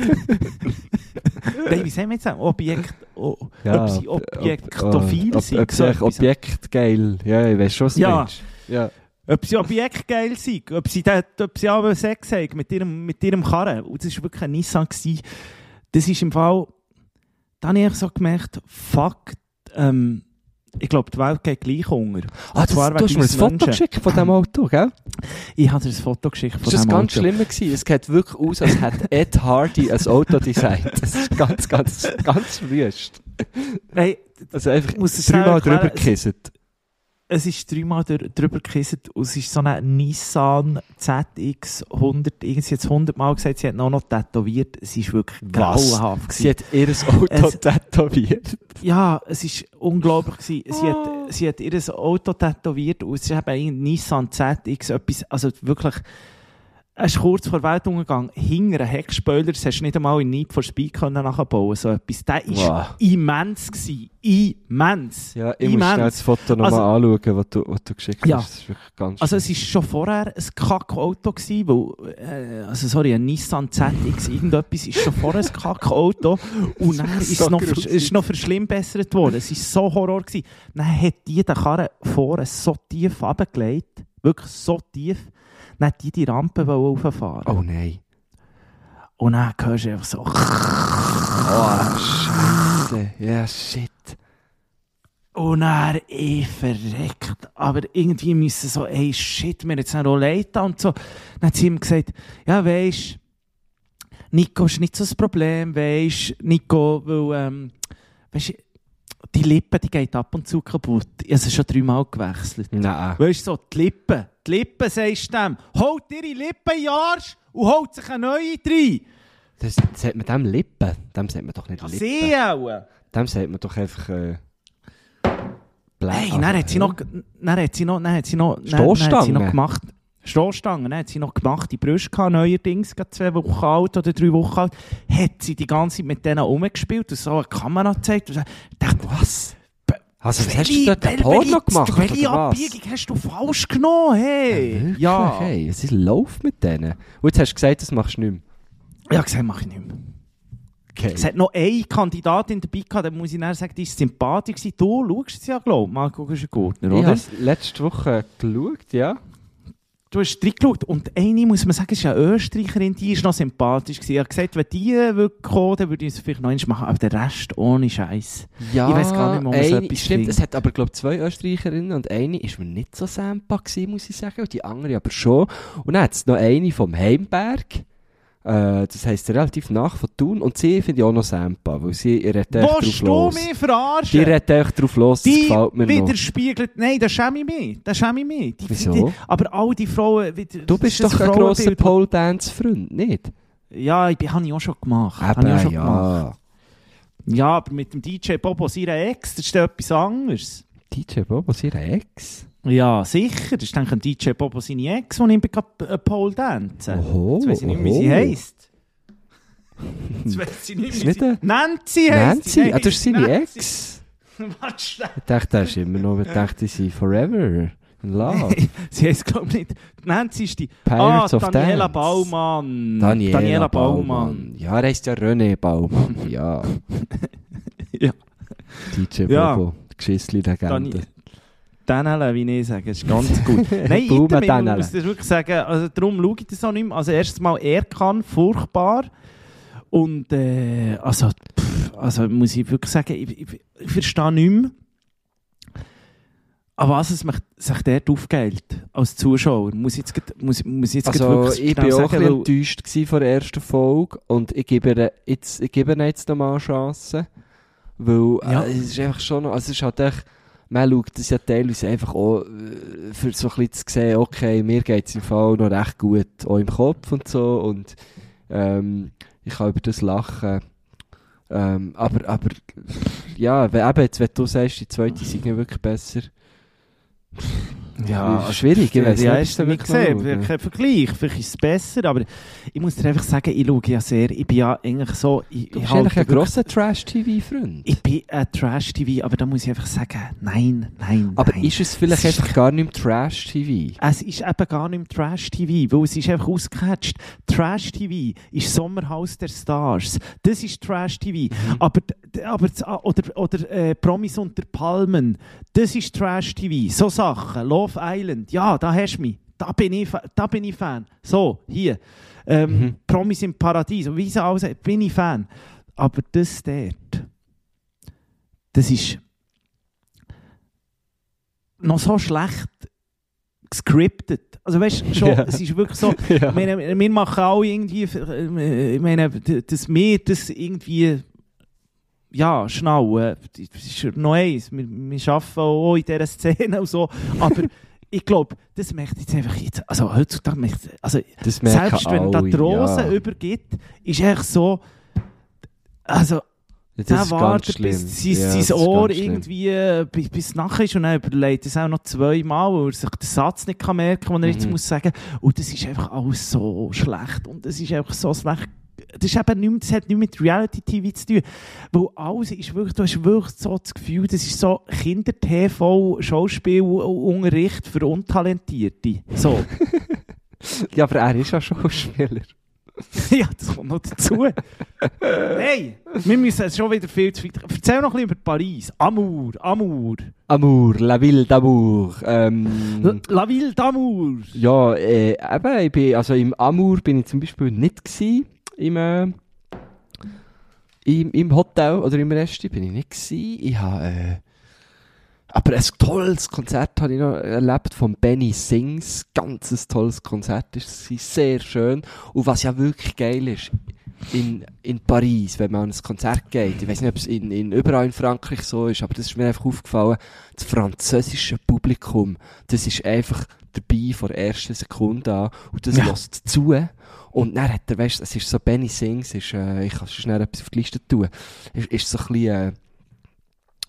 Nein, wie sagen wir jetzt? Objekt, o, Ja, ob sie ob- objektophil ob- sind. Ob so sie etwas. objektgeil. Ja, ich weiß schon, was du Ja. meinst. Ja. Ob sie objektgeil sind, ob sie, da, ob sie aber Sex haben mit ihrem, mit ihrem Karren. Und das war wirklich ein Nissan gewesen. Das ist im Fall, da habe ich so gemerkt, fuck, ähm, ich glaube, die Welt geht gleich unter. Ah, das, zwar du wegen hast mir ein uns Foto Menschen. geschickt von diesem Auto, gell? Ich habe dir ein Foto geschickt von Das war diesem ganz Auto. schlimm gewesen. Es sieht wirklich aus, als hätte Ed Hardy ein Auto designt. Das ist ganz, ganz, ganz wüst. Hey, Also einfach Ich muss es dreimal schnell drüber erklären. gekisset. es ist dreimal dr- drüber gekisset und es ist so ein Nissan Z X hundert, irgendwie jetzt hundert Mal gesagt, sie hat ihn auch noch tätowiert. Es ist wirklich Was? grauenhaft Sie gewesen. hat ihr Auto Es- tätowiert. Ja, es ist unglaublich gewesen. Sie, Oh. hat, sie hat ihr Auto tätowiert und es ist eben ein Nissan Z X, etwas, also wirklich, es ist kurz vor Weltuntergang, hinter einem Heckspoiler, das hast du nicht einmal in Need for Speed können nachbauen, so etwas. Der war Wow. immens gewesen. Immens. Ja, ich muss Immens. schnell das Foto nochmal Also- anschauen, was du, was du geschickt Ja. hast. Das ist wirklich ganz Also es schlimm. war schon vorher ein Kackauto gewesen, weil, äh, also sorry, ein Nissan Z X, irgendetwas ist schon vorher ein Kackauto und dann ist So es noch, gruselig. vers- ist noch verschlimmbessert worden. Es war so Horror gewesen. Dann hat die den Karren vorne so tief runtergelegt, wirklich so tief, dann hat die die Rampe rauffahren. Oh nein. Und dann hörst du einfach so, Oh, Scheiße. Ja, shit. und dann, ich verreckt. Aber irgendwie müssen so, ey, shit, mir jetzt eine Roulette und so. Dann hat sie ihm gesagt, ja, weisst, Nico ist nicht so das Problem, weisst, Nico, weil, ähm, weisst, die Lippe, die geht ab und zu kaputt. Ich habe sie schon dreimal gewechselt. Nein. Weisst du, so, die Lippe, die Lippe, sagst du dem, holt ihre Lippe in den Arsch und holt sich eine neue rein. Das, das hat man dem Lippen. Dem sagt man doch nicht Ja, Lippen. sie auch. Dem sagt man doch einfach, äh, Blä- Hey, also, dann hat sie ja. noch, dann hat sie noch, dann hat sie noch, dann, dann hat sie Stoßstange? noch gemacht. Stoßstangen, dann hat sie noch gemachte Brüste gehabt, neuerdings, gerade zwei Wochen alt oder drei Wochen alt, hat sie die ganze Zeit mit denen rumgespielt und so eine Kamera gezeigt und ich dachte, was? Also, was hast du dort ein Porno gemacht? Welche Abbiegung hast du falsch genommen? Hey. Ja, Ja. hey, was ist läuft mit denen? Und jetzt hast du gesagt, das machst du nicht mehr. Ich habe gesagt, mache ich nicht mehr. Okay. Es hat noch eine Kandidatin dabei gehabt, da muss ich dann sagen, die ist sympathisch gewesen. Du schaust es ja, glaube ich. Marco Guschen-Gurtner, Ich oder? habe es letzte Woche geschaut, ja. Du hast reingeschaut. Und eine, muss man sagen, ist eine Österreicherin, die ist noch sympathisch gewesen. Ich habe gesagt, wenn die würde kommen, dann würde ich es vielleicht noch einmal machen, aber der Rest ohne Scheiß. Ja, Ich weiss gar nicht mehr, ob es eine, etwas stimmt, bringt. es hat aber, glaube ich, zwei Österreicherinnen und eine ist mir nicht so sympathisch, muss ich sagen, und die andere aber schon. Und dann hat es noch eine vom Heimberg. Äh, das heisst relativ nach von Thun. Und sie finde ich auch noch sympathisch, weil sie ihr redet echt drauf Willst du los. mich verarschen? Die redet echt drauf los, das Die gefällt mir noch. widerspiegelt... Nein, das schäme ich mich. Das schäme ich mich. Die, Wieso? Die, aber all die Frauen... Wieder, Du bist das doch ein Frauenbild, grosser Pole-Dance-Freund, nicht? Ja, ich habe ich auch schon gemacht. Habe ich auch Eben, schon gemacht. ja. Ja, aber mit dem D J Bobo seiner Ex, das ist ja etwas anderes. D J Bobo, ihre Ex? Ja, sicher. Das ist dann ein D J Bobo seine Ex, die ihm gerade Pole dancen. Oho, Jetzt weiss ich nicht, wie oho. sie heisst. Jetzt weiss ich nicht, Ist wie nicht sie... eine- Nancy heisst Nancy? sie. Ah, das ist seine Nancy. Ex? Warte schnell. Ich dachte, das ist immer noch, ich dachte, sie sind forever in love. Sie heisst, glaube ich, nicht. Nancy ist die... Pirates ah, of Daniela Dance. Baumann. Daniela, Baumann. Baumann. Ja, er heisst ja René Baumann. Ja. Ja. D J Ja. Bobo, Geschissli-Legende. Dani Daniela, wie ich sage, ist ganz gut. Nein, Baumann ich Daniela. muss das wirklich sagen, also darum schaue ich das auch nicht mehr. Also erstens mal Erkan, furchtbar. Und äh, also, pff, also muss ich wirklich sagen, ich, ich, ich verstehe nicht mehr, an was es mich, sich dort aufgeht als Zuschauer. Muss ich jetzt, grad- muss, muss ich jetzt grad Also, wirklich ich schnell war auch ein sagen, bisschen weil- enttäuscht gewesen von der ersten Folge und ich gebe ihr jetzt, ich gebe ihr jetzt nochmal eine Chance, weil Ja. äh, es ist einfach schon noch, also es ist halt echt, man schaut das ja teilweise einfach auch, äh, für so ein bisschen zu sehen, okay, mir geht es im Fall noch recht gut, auch im Kopf und so, und ähm, ich kann über das lachen. Ähm, aber, aber, ja, wenn, eben jetzt, wenn du sagst, die zweite sei nicht wirklich besser, Ja, ist schwierig, ich weiss ja, nicht, ist ob wie es wirklich gesehen, schauen. kein Vergleich, vielleicht ist es besser, aber ich muss dir einfach sagen, ich schaue ja sehr, ich bin ja eigentlich so... Ich, Du ich bist eigentlich ein wirklich- grosser Trash-T V-Freund. Ich bin ein Trash-T V, aber da muss ich einfach sagen, nein, nein, Aber nein. ist es vielleicht Es ist- einfach gar nicht mehr Trash-T V? Es ist eben gar nicht mehr Trash-T V, weil es ist einfach ausgecatcht. Trash-T V ist Sommerhaus der Stars. Das ist Trash-T V. Mhm. Aber, d- aber, das- oder, oder äh, Promis unter Palmen, das ist Trash-T V. So Sachen. Love Island, ja, da hast du mich. Da bin ich, Fa- da bin ich Fan. So, hier. Ähm, Mhm. Promis im Paradies, wie sie alles, bin ich Fan. Aber das dort, das ist noch so schlecht gescriptet. Also weißt du, schon, Ja. es ist wirklich so, Ja. ich meine, wir machen auch irgendwie, äh, ich meine, d- dass wir das irgendwie, ja, schnallen, das ist noch eins, wir, wir arbeiten auch in dieser Szene und so, aber ich glaube, das möchte ich jetzt einfach jetzt, also heutzutage möchte ich, also Das merken selbst wenn da alle, die Rose ja. übergibt, ist echt so, also Das der ist ganz wartet, schlimm. bis sein, Ja, das sein ist Ohr ganz schlimm. irgendwie äh, bis, bis nachher ist und dann überlegt es auch noch zweimal, weil er sich den Satz nicht kann merken kann, den er jetzt Mhm. muss sagen. Und das ist einfach alles so schlecht. Und das ist einfach so schlecht. Das, ist eben nicht mehr, das hat nichts mit Reality-T V zu tun. Weil alles ist wirklich, du hast wirklich so das Gefühl, das ist so Kinder-T V-Schauspielunterricht für Untalentierte. So. Ja, aber er ist ja Schauspieler. Ja, das kommt noch dazu. Hey, wir müssen jetzt schon wieder viel zu weit. Erzähl noch ein bisschen über Paris. Amour, Amour. Amour, La Ville d'Amour. Ähm, La Ville d'Amour. ja, äh, eben, ich bin, also im Amour bin ich zum Beispiel nicht gsi, im, äh, im, im Hotel oder im Restaurant bin ich nicht gsi. Ich habe, äh, aber ein tolles Konzert habe ich noch erlebt von Benny Sings. Ganz ein tolles Konzert ist es, sehr schön. Und was ja wirklich geil ist, in, in Paris, wenn man an ein Konzert geht, ich weiß nicht, ob es in, in, überall in Frankreich so ist, aber das ist mir einfach aufgefallen, das französische Publikum, das ist einfach dabei von der ersten Sekunde an und das Ja. lässt zu. Und dann hat er, weißt du, es ist so, Benny Sings, ist, äh, ich kann schnell etwas auf die Liste tun, ist, ist so ein bisschen äh,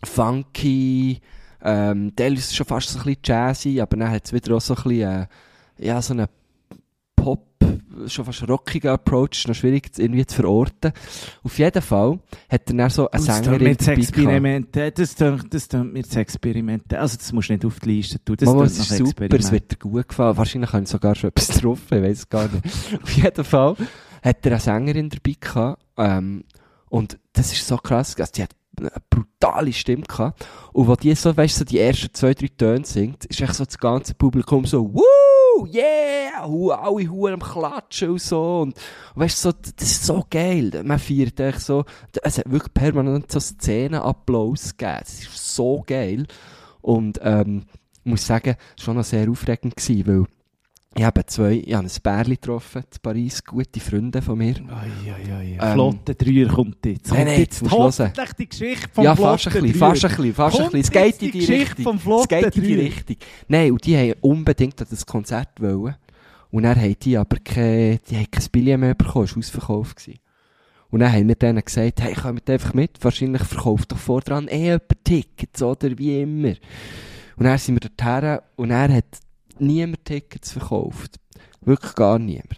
funky, ähm, teilweise schon fast so ein bisschen jazzy, aber dann hat es wieder auch so ein bisschen, äh, ja, so einen Pop, schon fast rockiger Approach, ist noch schwierig irgendwie zu verorten. Auf jeden Fall hat er dann so eine Sängerin dabei Experimente, das tönt das mir das Experiment. Also das musst du nicht auf die Liste tun, das Mama, tönt es nach ist super, Experiment. es wird dir gut gefallen. Wahrscheinlich habe ich sogar schon etwas getroffen, ich weiss es gar nicht. Auf jeden Fall hat er eine Sängerin dabei gehabt, ähm, und das ist so krass, also die hat eine brutale Stimme gehabt. Und wo die so, weißt du, so die ersten zwei, drei Töne singt, ist echt so das ganze Publikum so, wuh, yeah, hu, alle Huren am Klatschen und so. Und, und weißt du, so, das ist so geil. Man feiert echt so, es hat wirklich permanent so Szenenapplaus gegeben. Das ist so geil. Und, ähm, ich muss sagen, es war schon noch sehr aufregend gewesen, weil ich habe zwei, ich habe ein Pärchen getroffen in Paris, gute Freunde von mir. Ai, ai, ai. Ähm, Flotte Dreier kommt jetzt. Nein, nein, jetzt musst du hören. Hoffentlich die Geschichte vom Ja, Flotte fast ein bisschen, Dreier. fast ein bisschen, fast ein Kommt bisschen. Es geht in jetzt die die Geschichte Richtung. vom Es Flotte geht in die Dreier. Richtung. Nein, und die haben unbedingt an das Konzert wollen. Und dann haben die aber kein, die haben kein Billett mehr bekommen, es war ausverkauft gewesen. Und dann haben wir denen gesagt, hey, kommt einfach mit, wahrscheinlich verkauft doch vor dran eh jemand Tickets, oder wie immer. Und dann sind wir dorthin und er hat niemand Tickets verkauft. Wirklich gar niemand.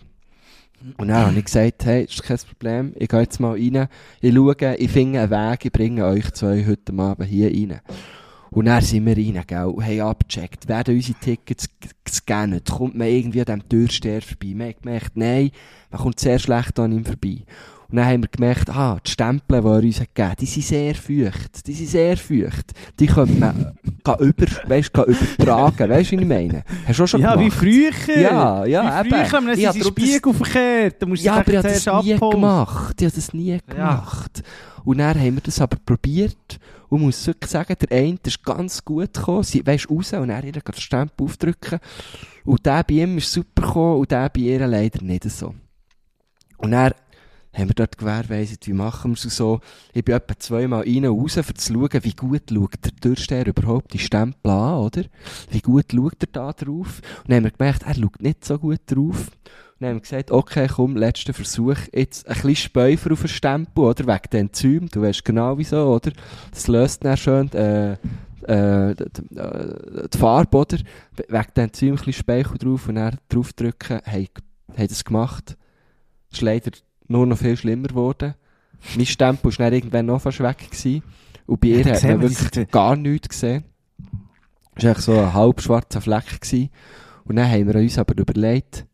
Und dann habe ich gesagt, hey, ist kein Problem, ich gehe jetzt mal rein, ich schaue, ich finde einen Weg, ich bringe euch zwei heute Abend hier rein. Und dann sind wir rein, gell, und haben abgecheckt, werden unsere Tickets gescannt, kommt man irgendwie an diesem Türsteher vorbei. Wir haben gemerkt, nein, man kommt sehr schlecht an ihm vorbei. Und dann haben wir gemerkt, ah, die Stempel, die er uns hat gegeben, die sind sehr feucht. Die sind sehr feucht. Die können man über, weißt, übertragen. Weißt du, was ich meine? Hast du auch schon Ja, gemacht? wie früher. Ja, ja, wie früher, eben. dann Ich sind hab sie darum das- Spiegel verkehrt. Da musst du Ja, aber ich habe zuerst das nie abholen. gemacht. Ich habe das nie gemacht. Und dann haben wir das aber probiert. Und ich muss wirklich sagen, der eine ist ganz gut gekommen. Sie, weisst, raus und dann ihr den Stempel aufdrücken. Und der bei ihm ist super gekommen und der bei ihr leider nicht so. Und dann haben wir dort gewährleistet, wie machen wir es und so. Ich bin etwa zweimal rein und raus, um zu schauen, wie gut schaut der Türsteher überhaupt die Stempel an, oder? Wie gut schaut er da drauf? Und dann haben wir gemerkt, er schaut nicht so gut drauf. Und dann haben wir gesagt, okay, komm, letzter Versuch, jetzt ein bisschen Späufer auf den Stempel, oder? Wegen den Enzymen, du weißt genau wieso, oder? Das löst dann schön, äh, äh, die, die, die Farbe, oder? Wegen den Enzymen ein bisschen Speichel drauf und dann draufdrücken, haben, haben das gemacht. Das ist leider nur noch viel schlimmer geworden. Mein Stempel war dann irgendwann noch fast weg gewesen. Und bei ihr Ja, hat sehen man wir, wirklich die sind- gar nichts gesehen. Es war eigentlich so ein halb schwarzer Fleck gewesen. Und dann haben wir uns aber überlegt,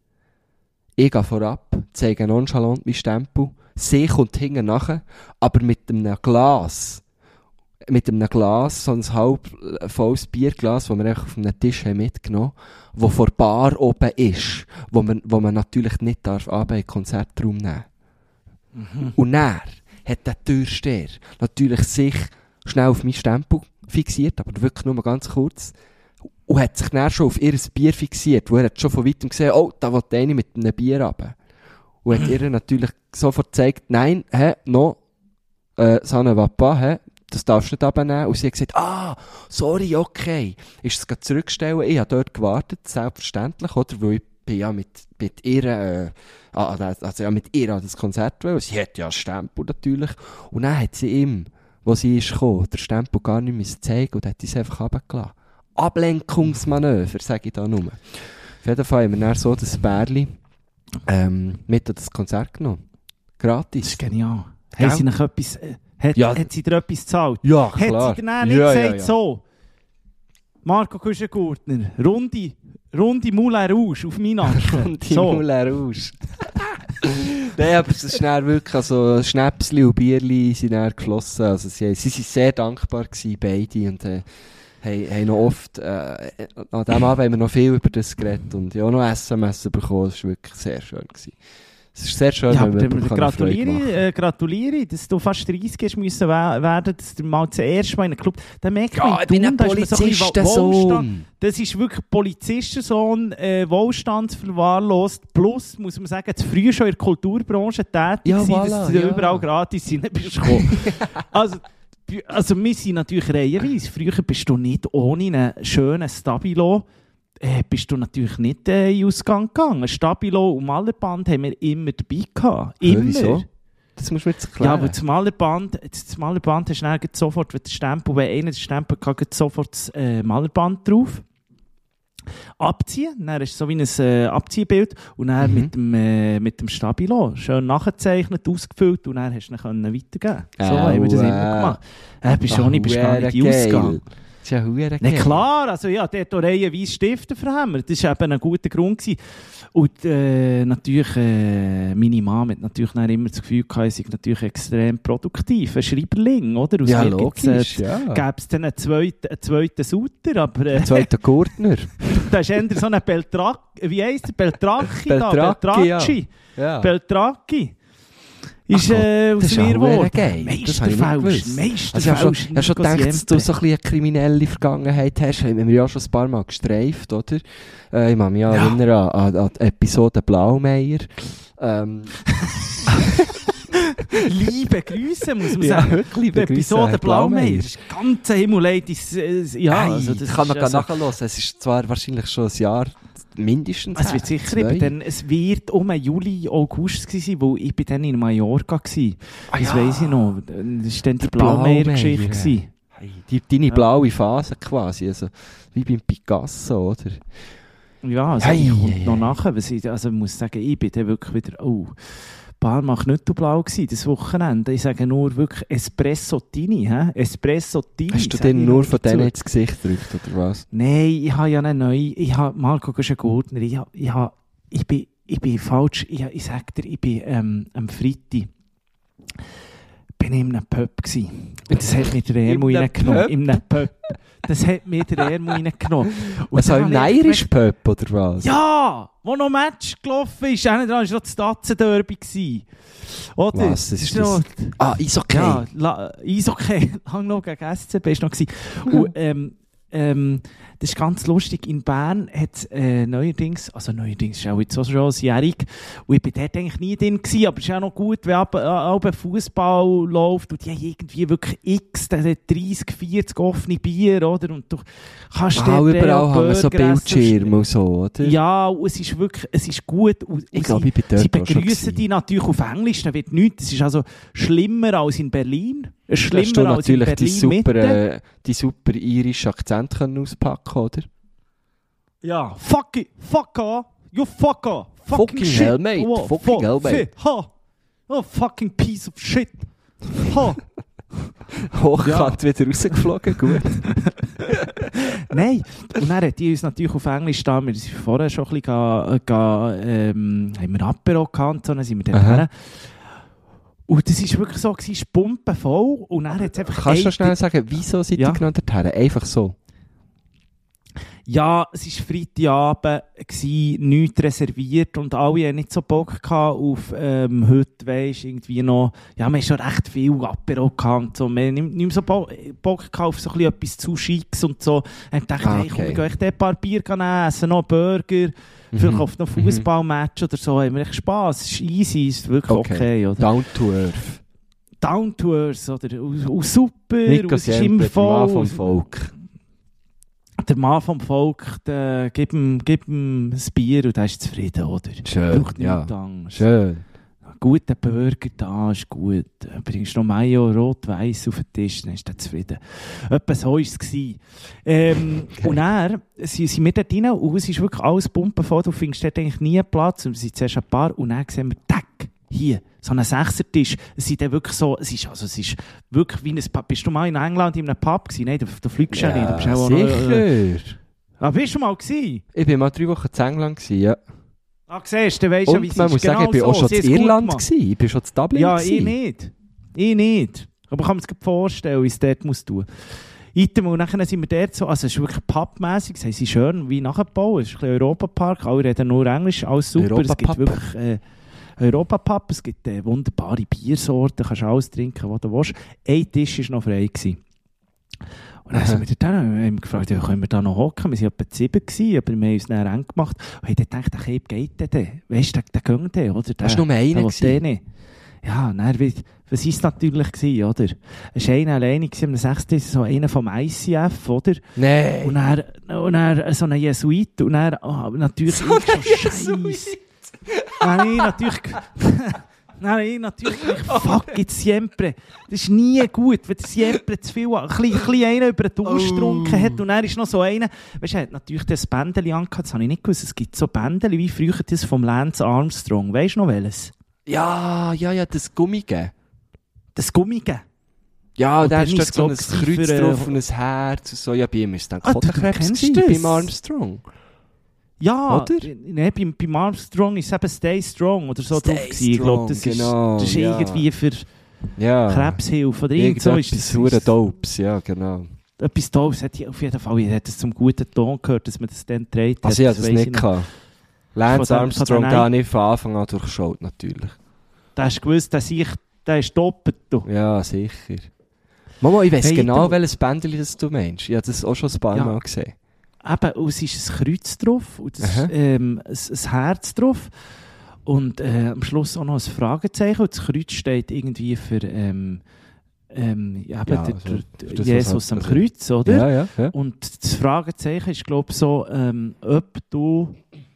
ich gehe vorab, zeige nonchalant meinen Stempel, sie kommt hinten nachher, aber mit einem Glas, mit einem Glas, so ein halb volles Bierglas, das wir einfach auf einem Tisch haben mitgenommen haben, das vor der Bar oben ist, wo man, wo man natürlich nicht darf, aber in den Konzertraum nehmen. Mhm. Und dann hat der Türsteher natürlich sich schnell auf meinen Stempel fixiert, aber wirklich nur mal ganz kurz. Und hat sich dann schon auf ihr Bier fixiert, wo er hat schon von weitem gesehen, oh, da will eine mit einem Bier runter. Und hat ihr natürlich sofort gezeigt, nein, hä, no, äh, ça ne va pas, hä, das darfst du nicht runternehmen. Und sie hat gesagt, ah, sorry, okay. Ist es gerade zurückstellen? Ich habe dort gewartet, selbstverständlich, oder? Weil ich bin ja mit, mit ihr, äh, also ja mit ihr an das Konzert wollen. Sie hat ja einen Stempel natürlich. Und dann hat sie ihm, wo sie ist gekommen, der Stempel gar nicht mehr zeigen und hat uns einfach runtergelassen. Ablenkungsmanöver, sage ich da nur. Auf jeden Fall haben wir dann so das Bärli ähm, mit an das Konzert genommen. Gratis. Das ist genial. Gell? Haben sie noch etwas, äh, hat, Ja. hat sie dir etwas gezahlt? Ja, Hat sie dir dann nicht Ja, ja, gesagt, ja. so, Marco Kuschengurtner, runde, runde Moulin Rouge auf meinen Nacken. Und die so. Moulin Rouge. Nein, aber es ist dann wirklich, also Schnäpsli und Bierli sind dann geflossen. Also sie, sie sind sehr dankbar gewesen, beide. Und äh, haben, haben noch oft, äh, an diesem Abend haben wir noch viel über das geredet und ja, noch S M S bekommen. Das war wirklich sehr schön gewesen. Es ist sehr schön, Ja, wenn aber wir dann jemandem gratuliere, Freude machen. äh, gratuliere, dass du fast dreißig hast müssen we- werden, dass du mal zuerst mal in einen Club... Dann merkt man, Ja, ich bin ein da ist man so ein bisschen Wo- Wohlstand. Polizistensohn. Das ist wirklich Polizistensohn, äh, Wohlstandsverwahrlost. Plus, muss man sagen, zu früh schon in der Kulturbranche tätig Ja, sein, voilà, dass du ja. überall gratis rein bist gekommen. also, also, wir sind natürlich reihenweise. Früher bist du nicht ohne einen schönen Stabilo äh, bist du natürlich nicht äh, in den Ausgang gegangen. Stabilo und Malerband haben wir immer dabei gehabt. Ja, Immer. wieso? Das musst du mir jetzt Ja, erklären. aber das Malerband, das Malerband hast du dann gleich sofort, wenn der Stempel, wenn einer den Stempel hat, gleich sofort das äh, Malerband drauf. abziehen. Dann ist es so wie ein äh, Abziehbild und dann Mhm. mit, dem, äh, mit dem Stabilo schön nachgezeichnet, ausgefüllt und dann hast du ihn weitergeben. So Au, haben wir das äh. immer gemacht. Äh, bist du Ah, ohne bist gar nicht in huere Ausgang. geil. Das ist ja huere Ne, geil. klar, also ja, der hat auch reihenweise Stifte verhämmert. Das war eben ein guter Grund gewesen. Und äh, natürlich, äh, meine Mama hat natürlich dann immer das Gefühl gehabt, sie sei natürlich extrem produktiv. Ein Schreiberling, oder? Aus Ja, mir gibt's, logisch, äh, ja. Gäbe es dann einen zweiten, einen zweiten Sutter, aber äh, Ein zweiter Gurtner. da ist eher so ein Beltrac... Wie heisst der? Beltracchi da? Beltracchi, ja. Beltracchi. Ja. Beltracchi. Ist Ach Gott, äh, das aus ist mir ja geworden. verdammt geil. Das habe ich nicht Meisterfälsch. gewusst. Meisterfälsch. Also, ich habe schon, ich habe schon Nico gedacht, dass du Siempre. so ein bisschen eine kriminelle Vergangenheit hast. Haben wir ja schon ein paar Mal gestreift, oder? Äh, ich kann mich ja Ja. erinnern an, an, an die Episode Blaumeier. Ähm, Liebe Grüße, muss man ja, sagen. wirklich, Die liebe Grüße Episode an Blaumeier. Das ist ganz himmelleitis. Äh, ja, Hey, also das das kann man ist also, also, nachhören. Es ist zwar wahrscheinlich schon ein Jahr mindestens. es wird her, sicher zwei. eben, denn es wird um Juli, August gewesen, wo ich bin dann in Mallorca war. Ah, Das ja. weiss ich noch. Das war dann die Der Blaumeier, Blaumeier-Geschichte. gewesen. Hey, die, deine Ja. blaue Phase quasi. Also, wie beim Picasso, oder? Ja, also Hey, ich komme hey, noch hey. nachher. Was ich, also ich muss sagen, ich bin dann wirklich wieder, oh, Palma Knüttelblau gewesen, das Wochenende. Ich sage nur wirklich Espresso-Tini, hä? Espresso-Tini. Hast du sage den ich nur von dazu. denen ins Gesicht gedrückt, oder was? Nein, ich habe ja einen neuen, ich habe, Marco Gurtner, ich, habe, ich, habe, ich, bin, ich bin falsch, ich, ich sag dir, ich bin ähm, am Freitag bin ich in einem Pub gsi. Und das hat mir der Ärmel In einem reingenommen. Pub? In einem Pub. Das hat mir der Ärmel reingenommen. Und Also dann im habe ich Irish Pub, oder was? ja, wo noch Match gelaufen ist, auch dran, war noch das Tatzenderby gsi. Oder? Was, das ist So, das? Ah, Eishockey. ja, la, Eishockey, lang noch gegen S C B ist noch gsi. Und, ähm, ähm, das ist ganz lustig. In Bern hat es äh, neuerdings, also neuerdings ist auch jetzt auch schon ein Jährig, und ich bin dort eigentlich nie drin gewesen, aber es ist auch noch gut, wenn ab, ab Fußball läuft und die haben irgendwie wirklich x, der hat dreissig, vierzig offene Bier, oder? Und du kannst Ah, dort, äh, überall hängen so Burger essen. Bildschirme und so, oder? Ja, und es ist wirklich, es ist gut. Und, Ich und glaube, sie, ich bin dort sie auch schon begrüßen gewesen. die natürlich auf Englisch, da wird nichts. Es ist also schlimmer als in Berlin. Da hast du Schlimmer als in natürlich die Berlin super, Mitte. äh, die super irischen Akzent können auspacken, oder? Ja, fuck it, fuck off, you fucker, fucking, Fucking shit. hell, mate, Oh, fucking fuck, hell, mate. shit, ha. Oh, fucking piece of shit. Ha. Hochkant wieder rausgeflogen, gut. Nein, und dann hat die uns natürlich auf Englisch da, wir sind vorher schon ein bisschen, ga, ga, ähm, haben wir Apero gehabt, so, dann sind wir dort Aha. her. Und das war wirklich so, es war pumpenvoll und dann hat es einfach... Kannst du ein- schnell sagen, wieso seid Ja. ihr genau dorthin? Einfach so. Ja, es war Freitagabend, gewesen, nichts reserviert und alle hatten nicht so Bock gehabt auf ähm, heute, weisst irgendwie noch, ja, man hat schon recht viel Apero gehabt und so, man hat nicht, nicht mehr so Bo Bock gehabt auf so ein bisschen etwas zu Schicks und so. Und ich dachte, Ah, hey, komm, okay. wir gehen echt ein paar Bier gehen essen, noch einen Burger, vielleicht Mhm. auf noch Fußballmatch oder so, haben wir echt Spass, es ist easy, es ist wirklich okay, Okay. oder? Down to earth. Down to earth, oder? Und, und super, Nico und es ist Siempre, immer der Mann vom voll. Volk. Der Mann vom Volk, der, gib, ihm, gib ihm ein Bier und er ist zufrieden, oder? Schön, Braucht ja. nichts anderes. Schön. Guter Burger da ist gut. Bringst noch Mayo rot-weiss auf den Tisch, dann ist er zufrieden. Etwa so war es. Ähm, Okay. Und dann sind, sind wir dort rein und es ist wirklich alles pumpenvoll. Du findest dort eigentlich nie Platz. Und wir sind zuerst ein paar und dann sehen wir, tack, hier, so einen Sechsertisch. Es sind dann wirklich so, es ist, also es ist wirklich wie ein Pub. Bist du mal in England in einem Pub gewesen? Nein, du, du fliegst ja, nicht. Du bist Ja, auch noch, äh, sicher. ah, bist du mal gewesen? Ich war mal drei Wochen in England, gewesen, ja. Ah, siehst du, dann weisst du, Und wie es man ist. muss sagen, Genau ich war auch so. schon Sie in haben es gut Irland, gemacht. gewesen. Ich bin schon in Dublin. Ja, gewesen. ich nicht. Ich nicht. Aber ich kann mir das vorstellen, wie es dort muss tun. Item, und dann sind wir dort so, also es ist wirklich pubmässig, es haben sie schön wie nachgebaut, es ist ein bisschen Europapark, alle reden nur Englisch, alles super, es gibt Europapub. wirklich äh, Europapub, es gibt äh, wunderbare Biersorten, kannst alles trinken, was du willst. Ein Tisch war noch frei gewesen. Und dann sind wir dort, haben wir gefragt, ja, können wir da noch hocken? Wir waren etwa sieben gewesen, aber wir haben uns dann eng gemacht und haben dann gedacht, der Cape geht denn? Weißt du, der, der geht denn, oder? Der, Hast du nur einen der will gewesen? den nicht. Ja, dann, wie- was war es natürlich gewesen, oder? Es war einer alleine gewesen, am sechsten so einer vom I C F, oder? Nein. Und dann, und dann so ein Jesuit und dann, oh, natürlich, So ich ein so, Scheisse. Nein, natürlich, Nein, natürlich. Fuck it, siempre. Das ist nie gut, wenn der siempre zu viel, ein bisschen, ein bisschen einer über den Durst getrunken Oh. hat und er ist noch so einer. Weißt du, er hat natürlich das Bändeli angehabt, das habe ich nicht gewusst. Es gibt so Bändeli wie früher das vom Lance Armstrong. Weißt du noch welches? Ja, ja, ja, das Gummige. Das Gummige. Ja, Und da dann ist ist dort so ein es, glaub ich, Kreuz für, äh, drauf und ein Herz und so. Ja, bei ihm ist es dann Ah, du- du Kotenkrebs kennst gewesen, das? beim Armstrong. Ja, Oder? Nein, beim, beim Armstrong ist es eben Stay Strong oder so Stay drauf gewesen. Ich glaube, das ist, Strong, das ist genau, ja. irgendwie für Ja. Krebshilfe oder irgend so. Ist Irgendetwas das, hure ist Dopes, ja, genau. etwas Tolles. Hat auf jeden Fall, ich hätte es zum guten Ton gehört, dass man das dann dreht. Also ich habe das nicht gehabt. Lance Von dem- Armstrong, von den da habe ich von Anfang an durchschaut, natürlich. Da hast du gewusst, dass ich, der ist doppelt. Du. Ja, sicher. Mama, ich weiss Hey, genau, du- welches Bändeli das du meinst. Ich habe das auch schon ein paar Ja. Mal gesehen. Eben, und es ist ein Kreuz drauf und das Aha. ist, ähm, ein, ein Herz drauf. Und äh, am Schluss auch noch ein Fragezeichen. Und das Kreuz steht irgendwie für ähm, ähm, ja, eben Ja, der, also, der, für der das, was Jesus halt- am also- Kreuz, oder? Ja, ja, ja. Und das Fragezeichen ist, glaube ich, so, ähm, ob du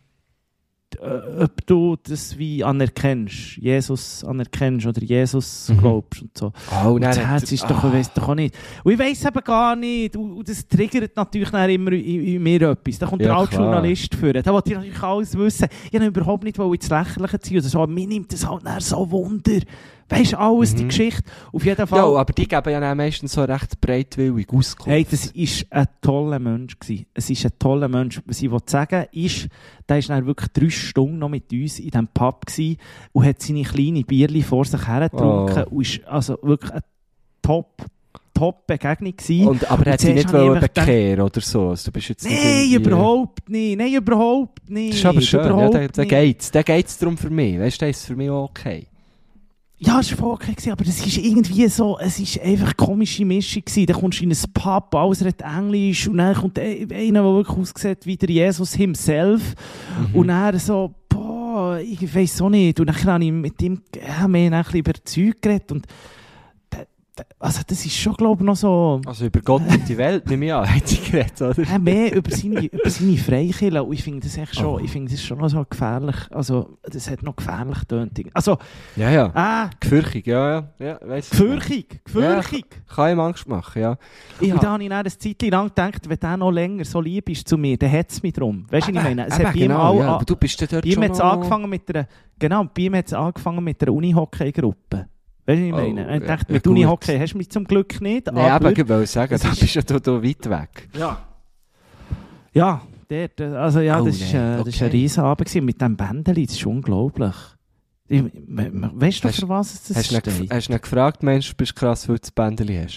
äh, ob du das wie anerkennst, Jesus anerkennst oder Jesus Mhm. glaubst und so. Oh, Und das nein, Herz das- ist doch, ah. ich weiss doch auch nicht. Und ich weiss eben gar nicht. Und und das triggert natürlich dann immer in, in mir etwas. Da kommt Ja, der alte klar. Journalist vor. Da wollte ich natürlich alles wissen. Ich wollte überhaupt nicht ins Lächerliche ziehen oder so. Aber mir nimmt das halt dann so Wunder. Weißt du, alles, die Mhm. Geschichte. Auf jeden Fall. Ja, aber die geben ja dann meistens so recht breitwillig Auskunft. Hey, das war ein toller Mensch gewesen. Es ist ein toller Mensch. Was ich sagen will, ist, der war dann wirklich drei Stunden noch mit uns in diesem Pub gewesen und hat seine kleinen Bierli vor sich her getrunken Oh. und ist also wirklich eine top, top Begegnung gewesen. Und, aber er hat Und sie zuerst nicht habe ich wollen einfach gedacht- bekehren oder so. Also, du bist jetzt nicht Nein, irgendwie- überhaupt nicht. Nein, überhaupt nicht. Das ist aber schön. Ja, Überhaupt da, da nicht. geht's. Da geht's darum für mich. Weißt du, das ist für mich auch okay. Ja, es war voll okay, gewesen, aber es ist irgendwie so, es ist einfach eine komische Mischung gewesen. Dann kommst du in ein Pub, alles redet Englisch und dann kommt einer, der wirklich aussieht wie der Jesus himself. Mhm. Und dann so, boah, ich weiss auch nicht. Und dann habe ich mit ihm ja, mehr ein bisschen über Zeug geredet. Und da- da- also das ist schon, glaube ich, noch so... Also über Gott und die Welt, nehme ich an, hat sie geredet, oder? Ja, mehr über seine, über seine Freikirche. Und ich finde das echt schon, Oh. ich finde das schon noch so gefährlich. Also, das hat noch gefährlich getönt. Also, Ja, ja. ah, Gefürchig, ja, ja. ja weiss ich. gefürchig, gefürchig. Kann ihm Angst machen, ja. Ich Und hab- dann habe ich dann eine Zeit lang gedacht, wenn der noch länger so lieb ist zu mir, dann hat es mich drum. Weißt du, was ich meine? Es Eben, hat bei ihm genau, auch, ja. Aber du bist ja dort bei ihm schon hat's noch- angefangen mit einer, genau, bei ihm hat es angefangen mit einer Uni-Hockey-Gruppe. Weißt du, was ich Oh, meine? Und ich ja, dachte, ja, mit gut. Uni-Hockey hast du mich zum Glück nicht, Nein, aber... aber ich wollte sagen, es da ist- bist ja da, da weit weg. Ja. Ja, dort, äh, also ja, Oh, das ist, nein, äh, das ist ein okay. Riesenabend gewesen mit dem Bändeli, das ist unglaublich. Ich, we- we- weißt du, Hast- für was es das Hast du steht? nicht, hast du nicht gefragt, Mensch, du bist krass, weil du das Bändeli hast?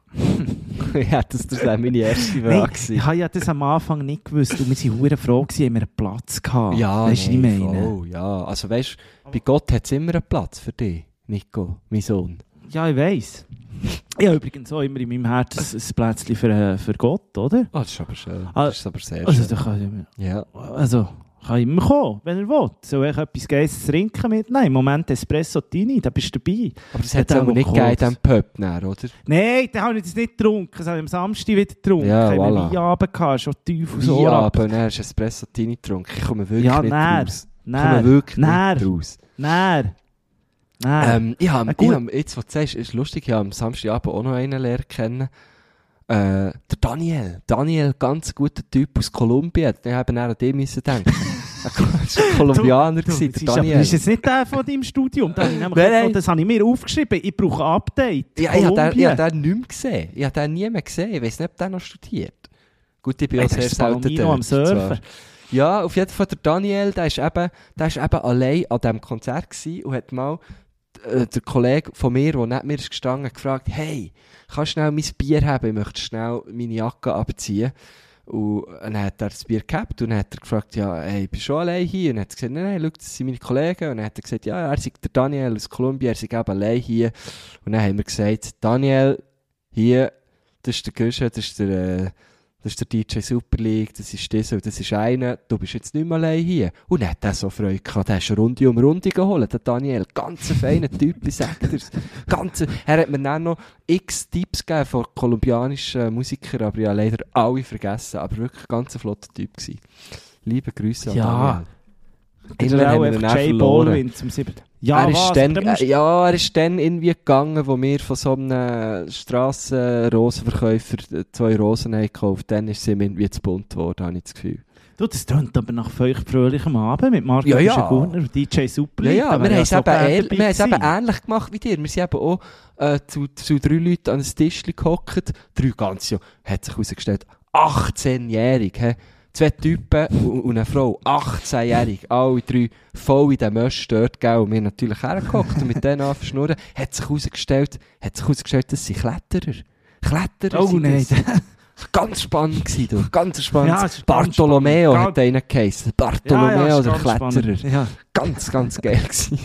Ja, das das wäre meine erste Nein, Frage ich gewesen. habe ja das am Anfang nicht gewusst und wir waren verdammt froh, gewesen, haben wir einen Platz gehabt. Ja, weißt du, nein, was ich meine? voll, ja. Also weißt du, bei Gott hat es immer einen Platz für dich, Nico, mein Sohn. Ja, ich weiss. Ich habe übrigens auch immer in meinem Herz ein, ein Plätzchen für, äh, für Gott, oder? Ah, das ist aber schön. Ah, Das ist aber sehr Also, schön. da kann, Ja. also, kann immer kommen, wenn er will. Soll ich etwas Geiles zu trinken mitnehmen? Im Moment Espresso Tini, da bist du dabei. Aber das Hat hat es auch aber nicht noch gegeben in geholt. diesem Pub, dann, oder? Nein, da habe ich das nicht getrunken. Das habe ich am Samstag wieder getrunken. Ja, Ich habe voilà. Weinabend gehabt, schon tief und so. Wie aber, und dann hast du Espresso Tini getrunken. Ich komme wirklich Ja, nicht näher. raus. Ich komme Nein, wirklich näher. nicht raus. nein, nein. Ähm, ich habe, Na ich gut. habe, jetzt, was du sagst, ist lustig, ich habe am Samstagabend auch noch einen lernen kennen. Äh, der Daniel. Daniel, ganz guter Typ aus Kolumbien. Ich habe dann an den müssen denken. Er war ein Kolumbianer, Du, gewesen, das der ist, aber Daniel. das ist jetzt nicht der von deinem Studium. Da habe ich nämlich Nein, noch- nein. Das habe ich mir aufgeschrieben. Ich brauche ein Update. Ja, ich habe den, ich Kolumbien. habe den nicht mehr gesehen. Ich habe den nie mehr gesehen. Ich weiss nicht, ob der noch studiert. Gut, ich bin Hey, auch der sehr ist selten Palomino dort. am Surfen. zwar. Ja, auf jeden Fall der Daniel, der ist eben, der ist eben allein an diesem Konzert gewesen und hat mal äh, der Kollege von mir, der neben mir ist gestanden, gefragt, hey, kannst du schnell mein Bier haben? Ich möchte schnell meine Jacke abziehen. Und dann hat er das Bier gehabt und dann hat er gefragt, ja, hey, bist du schon allein hier? Und dann hat er gesagt, nein, nein, schau, das sind meine Kollegen. Und dann hat er gesagt, ja, er sei der Daniel aus Kolumbien, er sei eben allein hier. Und dann haben wir gesagt, Daniel, hier, das ist der Guschen, das ist der, äh, das ist der D J Super League, das ist das und das ist einer, du bist jetzt nicht mehr allein hier. Und dann hat er so Freude gehabt, der ist Runde um Runde geholt, der Daniel. Ganz ein feiner Typ, ich sag dir's. Ganz, er hat mir dann noch x Tipps gegeben von kolumbianischen Musikern, aber ich habe leider alle vergessen. Aber wirklich ganz ein flotter Typ gewesen. Liebe Grüße an Ja. Daniel. Das Immer ist haben auch wir ihn einfach dann Jay verloren. Baldwin zum siebten. Ja, er, ist was? dann, Aber dann musst- äh, ja, er ist dann irgendwie gegangen, wo wir von so einem Strassenrosenverkäufer zwei Rosen haben gekauft. Dann ist sie ihm irgendwie zu bunt geworden, habe ich das Gefühl. Du, das tönt aber nach feucht-fröhlichem Abend mit Marco Ja, ja. Gurner und D J Superlight. Ja, ja, Da wir wäre haben es so eben, gerne ähn- dabei wir haben es eben gewesen. ähnlich gemacht wie dir. Wir sind eben auch äh, zu, zu drei Leuten an einem Tischchen gehockt. Drei ganz, ja, hat sich herausgestellt, achtzehnjährig. He? Zwei Typen und, und eine Frau, achtzehnjährig. Alle drei voll in den Mösch dort, gell? Und wir natürlich hergehockt und mit denen angeschnurren. Hat sich herausgestellt, hat sich herausgestellt, das sind Kletterer. Kletterer Oh sind nein. das. Ganz spannend gewesen, du. Ganz spannend. Ja, es ist ganz Bartolomeo spannend. hat einen geheißen. Bartolomeo, Ja, ja, ist der ganz Kletterer. spannend. Ja. Ganz, ganz geil gewesen.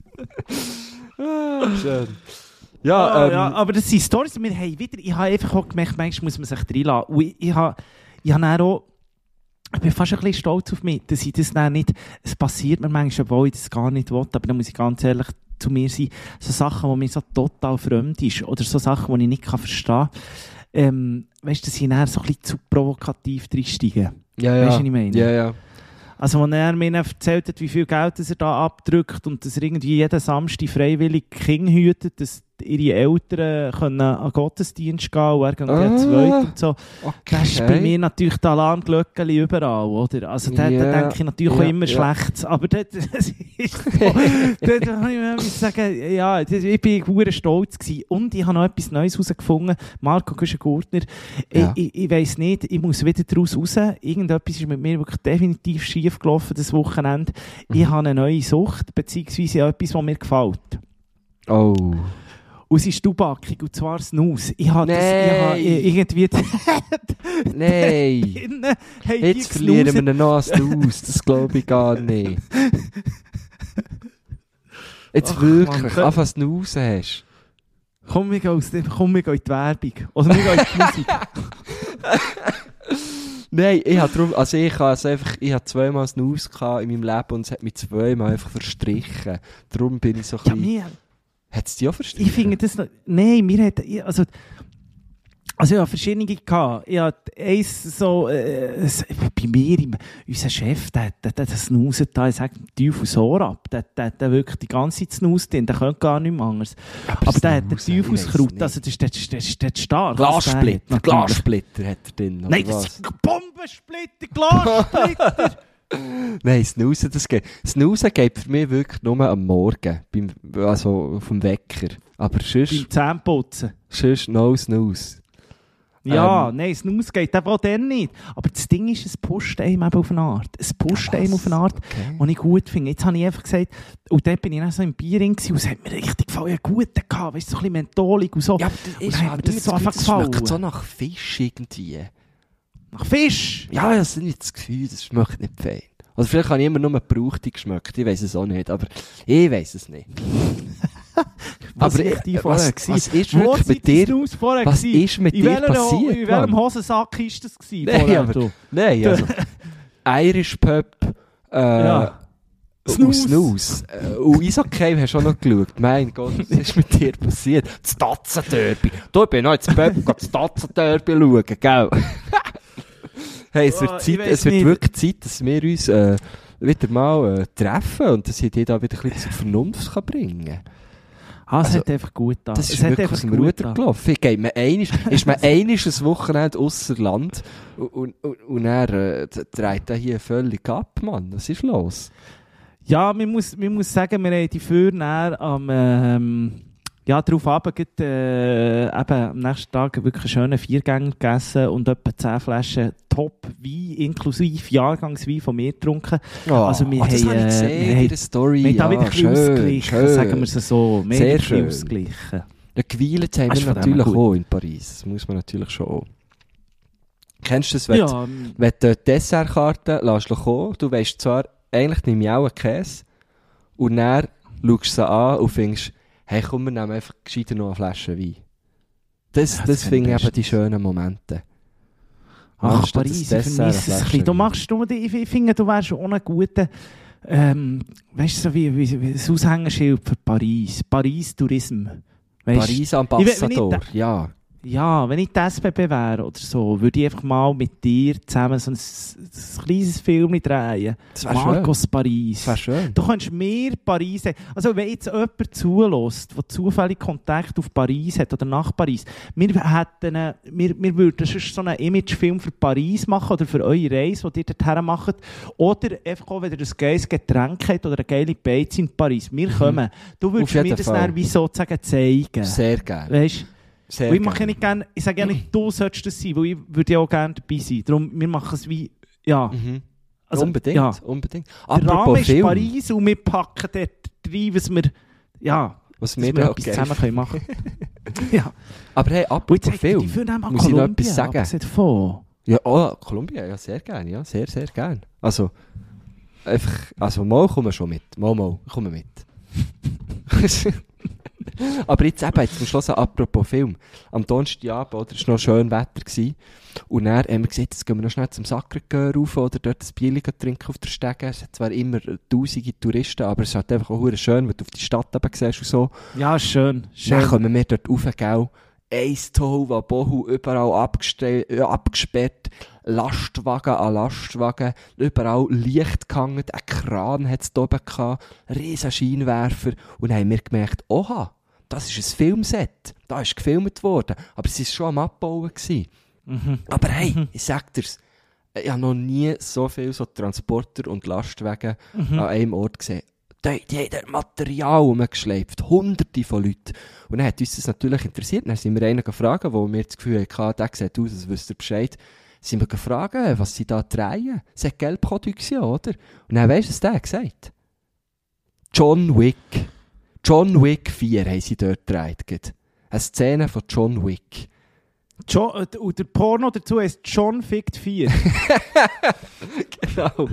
ah, schön. Ja, Ja, ähm, ja, aber das sind Storys, die wir haben wieder, ich habe einfach auch gemerkt, manchmal muss man sich reinlassen. Und ich, ich habe, ich habe dann auch, ich bin fast ein bisschen stolz auf mich, dass ich das dann nicht, es passiert mir manchmal, obwohl ich das gar nicht will, aber da muss ich ganz ehrlich zu mir sein, so Sachen, die mir so total fremd ist, oder so Sachen, die ich nicht kann verstehen kann, ähm, weißt du, dass ich dann so ein bisschen zu provokativ drinsteige. ja, ja. Weißt du, was ich meine? Ja, ja. Also, als er mir dann erzählt hat, wie viel Geld das er da abdrückt und dass er irgendwie jeden Samstag freiwillig Kinder hütet, dass ihre Eltern können an den Gottesdienst gehen und er geht Ah. ah. zweit und so. Okay. Das ist bei mir natürlich die Alarmglöckchen überall, oder? Also da, Ja, da denke ich natürlich ja, auch immer ja. Schlechtes. Aber das, das ist so, da, da kann ich mir sagen, ja, das, ich bin verdammt stolz gewesen. Und ich habe noch etwas Neues herausgefunden. Marco Güschen-Gurtner, Ja. ich, ich, ich weiss nicht, ich muss wieder daraus raus. Irgendetwas ist mit mir wirklich definitiv schief gelaufen, das Wochenende. Mhm. Ich habe eine neue Sucht, beziehungsweise etwas, was mir gefällt. Oh. Und es ist Tubackung, und zwar Snus. Ich habe das, ich Nein. habe irgendwie... Nein. Innen haben die Jetzt verlieren wir gesnuset. ihn noch als aus. Das glaube ich gar nicht. Jetzt Ach, wirklich. Mann. Ach, was du raus hast. Komm, wir gehen, aus dem- komm, wir gehen in die Werbung. Oder wir gehen in die Musik. Nein, ich habe drum, also ich habe also einfach, ich habe zweimal Snus gehabt in meinem Leben und es hat mich zweimal einfach verstrichen. Darum bin ich so ein Ja, bisschen... mir, Hat es dich auch verstrichen? ich finde das noch... Nein, mir hat... ich- Also, also ich habe verschiedene gehabt. Ich hatte eins so... Äh, es- bei mir, im, unser Chef, der, der, der, der snuset da, ich sage dem Teufel so ab. Der, der, der wirklich die ganze Zeit snust drin, der könnte gar nicht mehr anders. Aber, der hat den Snus, ich weiss Teufelskraut, nicht. also das ist, das ist, das ist, das ist stark. was der hat, Glassplitter, natürlich. Glassplitter hat er drin, oder Nein, das was? sind Bombensplitter, Glassplitter! Nein, Snoozen, das geht. Snoozen geht für mich wirklich nur am Morgen, beim, also auf dem Wecker. Aber sonst, Beim Zähneputzen. sonst no Snooze. Ja, Ähm. nein, Snus geht eben auch dann nicht. Aber das Ding ist, es pusht einem eben auf eine Art. Es pusht Ja, einem was? auf eine Art, Okay. die ich gut finde. Jetzt habe ich einfach gesagt, und dort bin ich dann so im Biering gewesen, und es hat mir richtig gefallen. Ich hatte guten gehabt, weißt du, so ein bisschen mentolig und so. Ja, aber das Und ist dann hat halt mir das nicht so das einfach Gefühl, das schmeckt gefallen. so nach Fisch irgendwie. Nach Fisch! Ja, das ist nicht das Gefühl, das schmeckt nicht fein. Also vielleicht habe ich immer nur Gebrauchte geschmeckt, ich weiss es auch nicht, aber ich weiss es nicht. Was aber ist die äh, vorher was, gewesen? was ist Wo wirklich mit seid ihr dir? Snus vorher Was gewesen? ist mit in dir welcher, passiert, In welchem Mann? Hosensack ist das gewesen? Nein, vorher, aber- du? Nein, also Irish Pub, äh, Ja. und Snus. Snus. Äh, Und Eishockey hast du auch noch geschaut. Mein Gott, was ist mit dir passiert? Das Tatzenderby. Du, ich bin noch ins Pub, geh das Tatzenderby schauen, gell? Hey, es Oh, wird, ich Zeit, weiss es wird nicht. wirklich Zeit, dass wir uns äh, wieder mal äh, treffen und dass ich dich da wieder ein bisschen zur Vernunft kann bringen kann. Ah, es Also, hat einfach gut da. Das es ist hat wirklich aus einfach dem gut Ruder da. gelaufen. Ich gehe mir einisch, ist mir einisch ein Wochenende ausser Land und, und, und, und er äh, d- dreht er hier völlig ab, Mann. Was ist los? Ja, man muss, man muss sagen, wir haben die Feuer am ähm, ja, darauf runter, äh, eben am nächsten Tag wirklich einen schönen Viergänger gegessen und etwa zehn Flaschen Top-Wein, inklusive Jahrgangswein von mir getrunken. Oh, Also wir das haben, habe ich äh, gesehen wir in haben- der Story. Wir haben da ja, wieder ein bisschen schön, ausgeglichen, schön. sagen wir es so. Wir Sehr haben ein bisschen schön. ausgeglichen. Ja, geweilt haben Das ist wir von dem natürlich gut. auch in Paris. Das muss man natürlich schon auch. Kennst du das, wenn, Ja, wenn du die Dessertkarte lässt kommen, du weisst zwar, eigentlich nehme ich auch einen Käse und dann schaust du sie an und findest, hey komm, wir nehmen einfach gescheiter noch eine Flasche Wein. Das, Ja, das das finde ich finde ich eben die bestens. schönen Momente. ach, Anstatt Paris, das ich Dessert vermisse eine es ein Flasche bisschen. Du Wein. machst du, ich ich finde, du wärst auch ein guter, ähm, weißt du, so wie, wie, wie das Aushängeschild für Paris. Paris Tourism. Weißt, Paris Ich will Ambassador, nicht- ja. Ja, wenn ich die S B B wäre oder so, würde ich einfach mal mit dir zusammen so ein, ein kleines Film drehen. Das wäre Marcos schön. Paris. Das wäre schön. Du kannst mir Paris sagen. Also wenn jetzt jemand zulässt, der zufällig Kontakt auf Paris hat oder nach Paris, wir, hätten, eine- wir, wir würden sonst so einen Imagefilm für Paris machen oder für eure Reise, die ihr dorthin macht. Oder einfach auch, wenn ihr ein geiles Getränk habt oder eine geile Beiz in Paris. Wir kommen. Du würdest Auf mir jeden das Fall. dann wie sozusagen zeigen. Sehr gerne. Weißt? Sehr Und ich mache ja gerne. nicht gerne, ich sage ja nicht, du solltest das sein, weil ich würde ja auch gerne dabei sein. Darum, wir machen es wie, ja. Mhm. Also, unbedingt, ja. unbedingt. Der Rahmen Apropos ist Film, Paris und wir packen dort rein, was wir, ja, was dass wir wir da etwas geil zusammen können machen. Ja. Aber hey, Und apropos jetzt Film, die für mal muss ich noch Kolumbien, etwas sagen? abgesehen davon. Ja, oh, Kolumbien, ja, sehr gerne, ja, sehr, sehr gerne. Also, einfach, also, mal kommen schon mit, mal, mal, kommen mit. Aber jetzt eben, jetzt zum Schluss, apropos Film. Am Donnerstagabend, oder, es war noch schön Wetter gewesen. Und dann haben wir gesagt, jetzt gehen wir noch schnell zum Sacré-Cœur rauf oder dort ein Bierchen trinken auf der Stege. Es hat zwar immer tausende Touristen, aber es ist halt einfach auch verdammt schön, wenn du auf die Stadt eben siehst und so. Ja, schön, Dann schön. kommen wir dort rauf, gell. Eins Tohu, Bohu, überall abgeste- äh, abgesperrt, Lastwagen an Lastwagen, überall Licht gehangen, ein Kran hat es da oben gehabt, riesen Scheinwerfer. Und dann haben wir gemerkt, oha, das ist ein Filmset, da ist gefilmt worden, aber es war schon am Abbauen gewesen. Mhm. Aber hey, ich sag dir's, ich habe noch nie so viele so Transporter und Lastwagen Mhm. an einem Ort gesehen. Die, die haben dort Material umgeschleift, hunderte von Leuten. Und dann hat uns das natürlich interessiert. Dann sind wir einen gefragt, wo wir das Gefühl hatten, der sieht aus, als wüsste er Bescheid. Sind wir gefragt, was sie da drehen. Es hat Geldproduktion, oder? Und dann weisst du, was der gesagt? John Wick. John Wick vier haben sie dort gedreht. Eine Szene von John Wick. Jo äh, und der Porno dazu heisst John Fickt vier. Genau.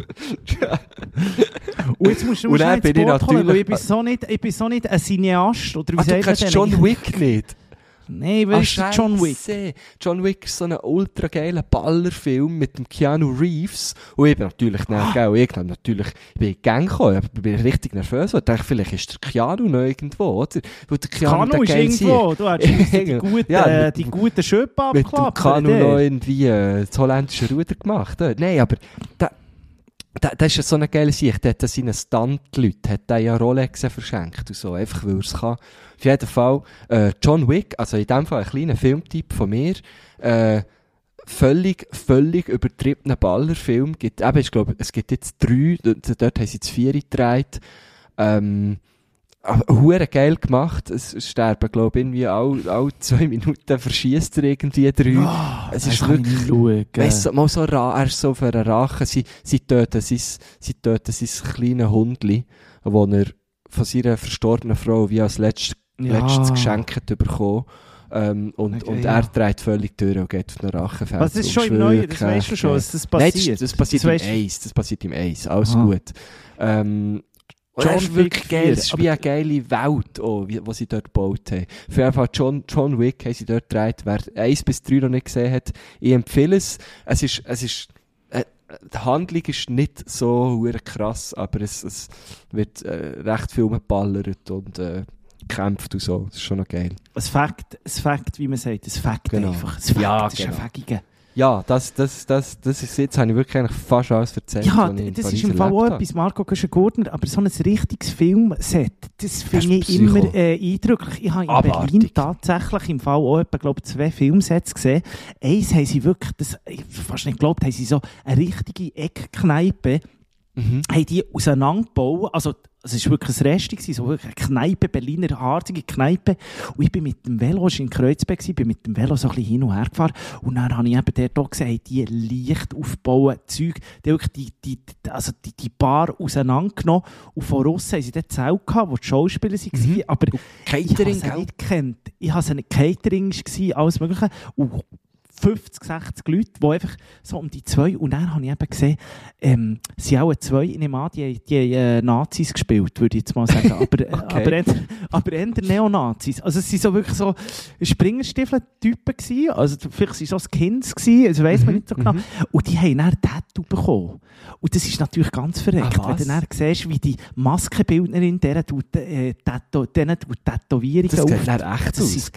Und jetzt musst du Und musst dann du ins bin ich Boot holen, weil natürlich- ich bin so nicht, ich bin so nicht ein Cineast. Oder wie Ah, du sagt man kennst denn? John Wick nicht? Nein, wer ist der John Wick? Scheisse. John Wick ist so ein ultra geiler Ballerfilm mit dem Keanu Reeves. Und ich bin natürlich, ah. gell, ich bin natürlich, ich bin in die Gang gekommen, ich bin richtig nervös. Ich dachte, vielleicht ist der Keanu noch irgendwo, oder? Weil der Keanu, Kanu ist irgendwo. Du hast die guten, Ja, äh, die guten Schöpfe mit dem abgeklappt. Kanu noch irgendwie äh, das holländische Ruder gemacht. Äh, Nein, aber da, da, das ist ja so eine geile Sicht. Der hat seinen Stunt-Leuten hat der ja Rolexen verschenkt und so, einfach weil er es kann. Auf jeden Fall, äh, John Wick, also in dem Fall ein kleiner Filmtipp von mir, äh, völlig, völlig übertriebener Ballerfilm. Gibt, eben, ich glaube, es gibt jetzt drei, dort, dort haben sie das vier gedreht. Ähm, aber hure geil gemacht. Es sterben, glaube ich, irgendwie alle, alle zwei Minuten verschießt er irgendwie drei. Oh, es ist wirklich, weißt du, mal so ra, er ist so für einen Rache. Sie, sie töten sein, sie töten sein kleines Hundli, wo er von seiner verstorbenen Frau wie als letztes, Ja. letztes Geschenk hat bekommen. Ähm, und, Okay, und ja. er dreht völlig durch und geht auf einen Rachenfeld. Was ist schon im Neuen? Das weißt du schon, dass das Nein, passiert. das, das passiert Das im weisst du- Eis. Das passiert im Eis. Alles Aha. gut. Ähm, John John ist wirklich Wick geil. vier, Es ist aber- wie eine geile Welt, oh, wie, die sie dort gebaut haben. Für einfach John, John Wick haben sie dort gedreht. Wer eins bis drei noch nicht gesehen hat, ich empfehle es. Es ist, es ist, äh, die Handlung ist nicht so hure krass, aber es, es wird äh, recht viel geballert und äh, gekämpft und so. Das ist schon noch geil. Ein Fakt, ein Fakt, wie man sagt, ein Fakt Genau. einfach. Ein Fakt, Ja, das ist genau. ein Fagiger. Ja, das, das, das, das ist jetzt, habe ich wirklich eigentlich fast alles erzählt. Ja, was ich in das Paris ist im Fall auch erlebt habe. etwas, Marco Göschen-Gurtner, aber so ein richtiges Filmset, das finde ich Psycho. immer äh, eindrücklich. Ich habe in Abartig. Berlin tatsächlich im Fall auch etwa, glaube ich, zwei Filmsets gesehen. Eins haben sie wirklich, das, ich hab fast nicht geglaubt, haben sie so eine richtige Eckkneipe, Mhm. haben die auseinandergebaut. Also, es war wirklich ein Rest, gewesen, so wirklich eine Kneipe, Berliner harzige Kneipe. Und ich bin mit dem Velo, ich war in Kreuzberg, gewesen, bin mit dem Velo so ein bisschen hin und her gefahren. Und dann habe ich eben dort auch gesehen, die Licht aufbauen, Zeug, die wirklich die, die, die, also die, die Bar auseinandergenommen. Und von aussen haben sie dort Zelt gehabt, wo die Schauspieler waren. Mhm. Aber ich habe Catering, sie gell? nicht gekannt. Ich habe sie nicht Catering, war alles Mögliche. Und fünfzig, sechzig Leute, die einfach so um die zwei, und dann habe ich eben gesehen, ähm, es sind auch zwei, ich nehme an, die, haben- die haben äh, Nazis gespielt, würde ich jetzt mal sagen, aber, Okay. aber, eher, aber eher Neonazis. Also es waren so wirklich so Springerstiefel-Typen gewesen, also vielleicht waren es so Skins gewesen, also weiss man nicht so genau, mhm. und die haben dann Tattoo bekommen. Und das ist natürlich ganz verreckt, Ah, wenn du was? dann siehst, wie die Maskenbildnerin deren tut, äh, Tattoo, denen tut Tätowierungen Das sieht auf. dann echt Das aus, ist- gell?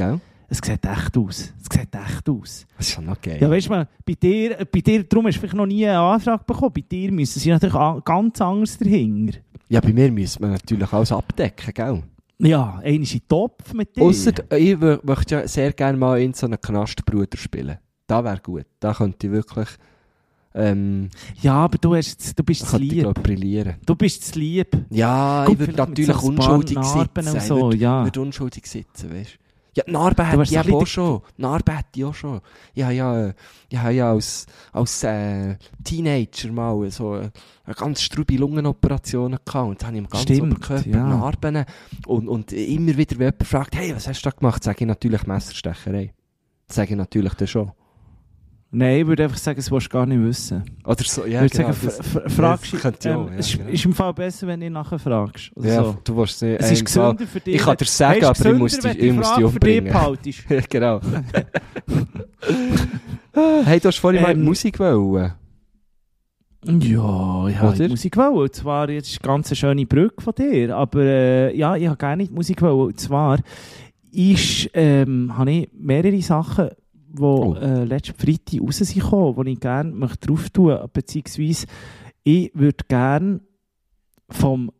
Es sieht echt aus. Es sieht echt aus. Das ist schon noch geil. Ja, weißt du, bei dir, bei dir, darum hast du vielleicht noch nie einen Antrag bekommen. Bei dir müssen sie natürlich an, ganz anders dahinter. Ja, bei mir müssen wir natürlich alles abdecken, gell? Ja, einer ist in Topf mit dir. Ausser, ich w- möchte ja sehr gerne mal in so einen Knastbruder spielen. Das wäre gut. Da könnte ich wirklich... Ähm, Ja, aber du, hast, du bist zu könnte ich, lieb. glaub, brillieren. Du bist zu lieb. Ja, Gut, ich würde vielleicht mit natürlich so ein paar unschuldig Narben sitzen. und so, ich würde, ja. würde unschuldig sitzen, weißt du. Ja, die Narben Du hätte wärst ich ein aber auch bisschen- schon. Narben hätte ich auch schon. Ich habe ja, äh, ich habe ja als, als äh, Teenager mal so äh, eine ganz strube Lungenoperation gehabt. Und da habe ich im ganzen Stimmt, Oberkörper ja. Narben. Und, und immer wieder, wenn jemand fragt, hey, was hast du da gemacht? Sage ich natürlich Messerstecherei. Das sage ich natürlich dann schon. Nein, ich würde einfach sagen, das willst du gar nicht wissen. Oder so, ja, ich würde genau. sagen, das- f- f- fragst das könnte ich ähm, auch, ja, es ist, genau. ist im Fall besser, wenn du nachher fragst. Oder Ja, so. du willst nicht. Es ist ähm, gesünder für dich. Ich kann dir sagen, Hey, aber es ist ich muss gesünder, dich, wenn ich die muss Frage dich für dich umbringen. behaltest. Genau. Hey, du hast vorhin mal Ähm, Musik wollen. Ja, ich habe Oder? die Musik wollen. Und zwar jetzt eine ganz schöne Brücke von dir. Aber äh, ja, ich habe gerne die Musik wollen. Und zwar ist, ähm, habe ich mehrere Sachen, die Oh. äh, letzten Freitag raus sind gekommen, die ich gerne möchte drauf tun möchte. Beziehungsweise ich würde gerne vom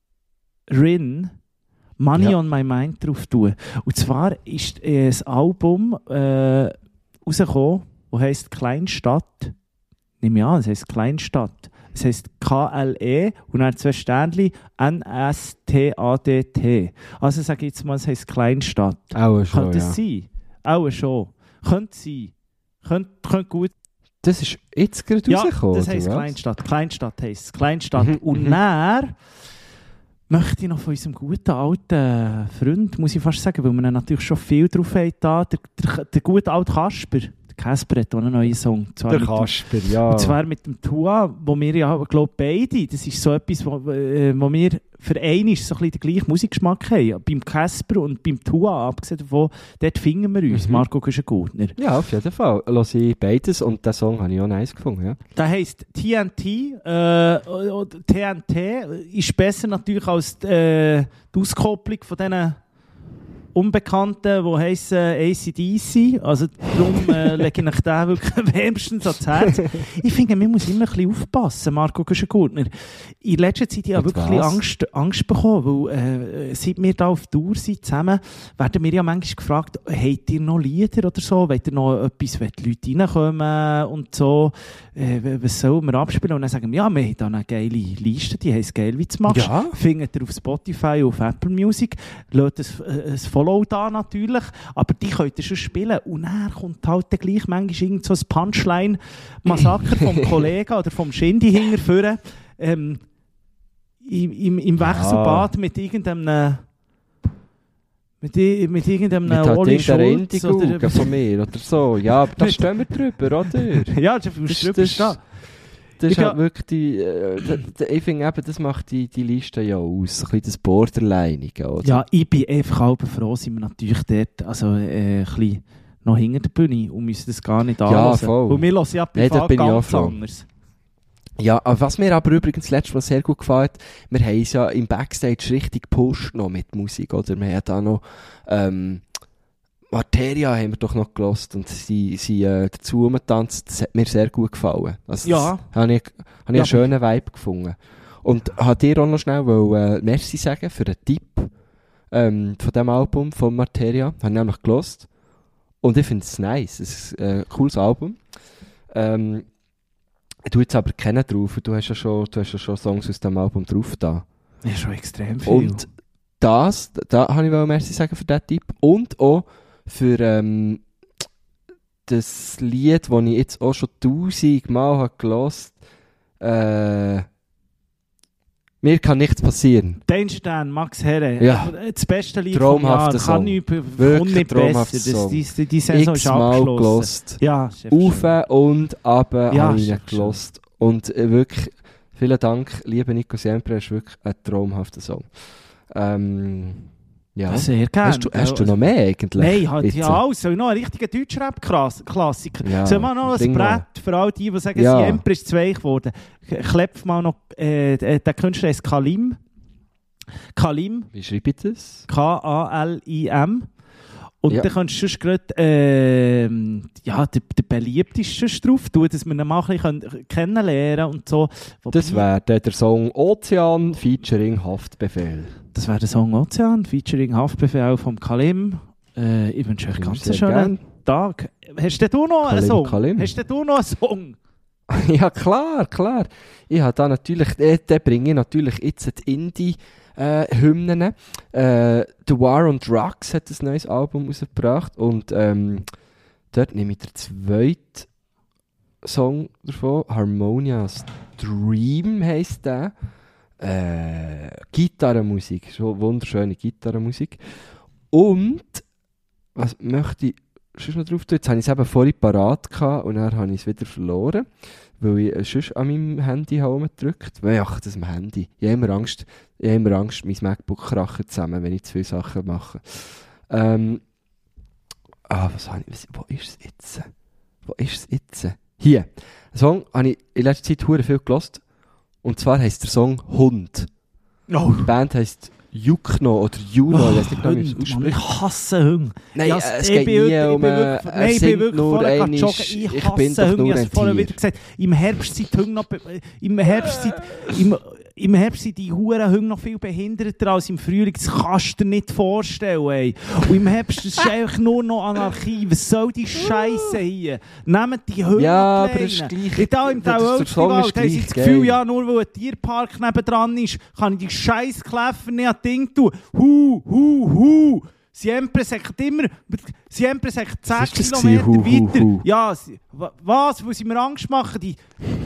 Rin Money Ja. on My Mind drauf tun. Und zwar ist äh, das Album äh, rausgekommen, das heisst Kleinstadt. Nehme ich an, es heisst Kleinstadt. Es heisst K L E und dann zwei Sternchen N S T A D T. Also sage ich jetzt mal, es heisst Kleinstadt. Auch schon, Könnte ja. es sein? Auch schon. Könnte sein. Könnte, könnte gut. Das ist jetzt gerade Ja, rausgekommen, das oder heisst was? Kleinstadt. Kleinstadt heisst es. Kleinstadt. Mhm, Und mhm. dann möchte ich noch von unserem guten alten Freund, muss ich fast sagen, weil wir ihn natürlich schon viel drauf haben, da, der, der, der gute alte Kasper. Der Kasper hat auch einen neuen Song. Zwar Der mit dem- Kasper, ja. Und zwar mit dem Tua, wo wir ja, glaube beide, das ist so etwas, wo, äh, wo wir für einen so ein bisschen den gleichen Musikgeschmack haben. Beim Casper und beim Tua, abgesehen davon, dort finden wir uns, Mhm. Marco Güschen-Gurtner. Ja, auf jeden Fall. Lass ich beides und den Song habe ich auch nice gefunden, ja. Der heisst T N T. Äh, oder T N T ist besser natürlich als äh, die Auskopplung von diesen Unbekannten, die heissen A C D C. Also darum äh, lege ich euch den wirklich wärmstens ans Herz. Ich finde, man muss immer ein bisschen aufpassen, Marco Güschen-Gurtner. In letzter Zeit habe ich Mit wirklich was? Angst, Angst bekommen, weil äh, seit wir da auf Tour sind zusammen, werden wir ja manchmal gefragt, habt ihr noch Lieder oder so? Wollt ihr noch etwas, wenn die Leute reinkommen und so? Äh, was sollen wir abspielen? Und dann sagen wir, ja, wir haben da eine geile Liste, die heisst «Geil, wie du machst». Ja. Findet ihr auf Spotify, auf Apple Music. Lasst ein, äh, ein Follow da natürlich, aber die könnt ihr schon spielen. Und dann kommt halt dann gleich manchmal irgend so ein Punchline-Massaker vom Kollegen oder vom Shindy hinterführen. Ähm, im, im, Im Wechselbad mit irgendeinem mit, i- mit irgendeinem Mit halt Olli irgendeiner Schulz oder Indigo von mir oder so. Ja, aber da Mit- stehen wir drüber, oder? ja, das Das- ist drüber das- stehen. Das Ich ist halt ga- wirklich die, äh, d- d- ich finde eben, das macht die, die Liste ja aus. Ein bisschen das Borderlinige, oder? Ja, ich bin einfach halb froh, sind wir natürlich dort, also äh, ein bisschen noch hinter der Bühne und müssen das gar nicht anhören. voll. Und wir hören ja Nein, da privat bin ich auch ganz froh. anders. Ja, aber was mir aber übrigens letztes Mal sehr gut gefallen hat, wir haben uns ja im Backstage richtig gepusht noch mit Musik, oder? Wir haben da noch, ähm, Materia haben wir doch noch gelost und sie, sie äh, dazu rumgetanzt. Das hat mir sehr gut gefallen. Also, Ja. Das habe ich, habe ich Ja, einen schönen Vibe gefunden. Und hat dir auch noch schnell wollen, äh, Merci sagen für den Tipp ähm, von diesem Album von Materia. Habe ich nämlich gelost. Und ich finde es nice. Es ist ein äh, cooles Album. Ähm, du jetzt aber kennen drauf. Du hast ja schon, du hast ja schon Songs aus diesem Album drauf da. Ja, schon extrem viel. Und das, da habe ich wollen Merci sagen für diesen Tipp. Und auch für ähm, das Lied, das ich jetzt auch schon tausendmal habe gehört habe. Äh, mir kann nichts passieren. Danger Dan, Max Herre, Ja. das beste Lied Traumhafter vom Jahr, kann Song. nicht, Wirklich kommt nicht traumhafter besser. Das, Song. die, die, die Saison ist X-mal abgeschlossen. gelost. Ja, ist einfach Auf schön. und ab Ja, habe ich ihn ist schön. gelost. Und äh, wirklich, vielen Dank, lieber Nico Siempre, ist wirklich ein traumhafter Song. Ähm, ja. Sehr gerne. Hast du, hast du noch mehr eigentlich? Nein, halt, Jetzt, ja, alles. Soll noch ein richtiger Deutschrap-Klassiker. Ja, Soll man noch ein bring Brett mal. für all die, die sagen, Ja. Siempre ist zwei geworden. Klepf mal noch, äh, der Künstler ist Kalim. Kalim, Wie schreibe ich das? K A L I M. Und Ja. dann kannst du sonst gerade ähm, ja, der, der beliebteste sonst drauf tun, dass wir ihn mal ein bisschen können kennenlernen und so. Wobei- Das wäre der, der Song Ozean featuring Haftbefehl. das wäre der Song Ozean, featuring Haftbefehl vom Kalim. Äh, ich wünsche euch ganz einen Sehr schönen gern. Tag. Hast denn du noch einen Kalim, Song? Kalim. Hast denn du noch einen Song? Ja, klar, klar. Ich habe da natürlich, den, den bringe ich natürlich jetzt die Indie-Hymnen. Äh, The War on Drugs hat ein neues Album rausgebracht und ähm, dort nehme ich den zweiten Song davon, Harmonia's Dream heisst der. Äh, Gitarrenmusik, so wunderschöne Gitarrenmusik. Und, was möchte ich sonst noch drauf tun? Jetzt habe ich es eben vorhin parat gehabt und dann habe ich es wieder verloren, weil ich äh, sonst an meinem Handy herumgedrückt habe. Ach, das am Handy. Ich habe immer Angst, ich habe immer Angst, mein MacBook krachen zusammen, wenn ich zu viele Sachen mache. Ähm, ah, was habe ich, was, wo ist es jetzt? Wo ist es jetzt? Hier. Ein Song habe ich in letzter Zeit hure viel gehört. Und zwar heisst der Song Hund. Oh, Die Band heisst Jukno oder Juno, ich weiß nicht genau, wie man es Hund, Mann, ich ausspricht. hasse Hunde. Nein, Ja, äh, es ich geht bin nie wirklich- ich um... bin äh, wirklich- er Nein, ich bin singt wirklich nur vorher einmal, joggen. Ich ich hasse bin doch Hunde. nur Ich habe ein es vorher Tier. wieder gesagt. Im Herbst sind die Hunde noch... be- Im Herbst sind... Im, Im Herbst sind die Huren Hunde noch viel behinderter als im Frühling. Das kannst du dir nicht vorstellen, ey. Und im Herbst ist es einfach nur noch Anarchie. Was soll die Scheiße hier? Nehmt die Hunde Ja, an die aber das ist Leine. gleich- Ich da im das- der Song ist Tauölfstiwald haben sie gleich das Gefühl, geil. ja, nur weil ein Tierpark nebendran ist, kann ich die scheiß Kläffer nicht an Ding tun. Hu, hu, hu. Siempre sagt immer, Siempre sagt zehn Was ist das Kilometer gewesen? Hu, hu, weiter. hu. Ja, sie, wa- was? Weil sie mir Angst machen, die...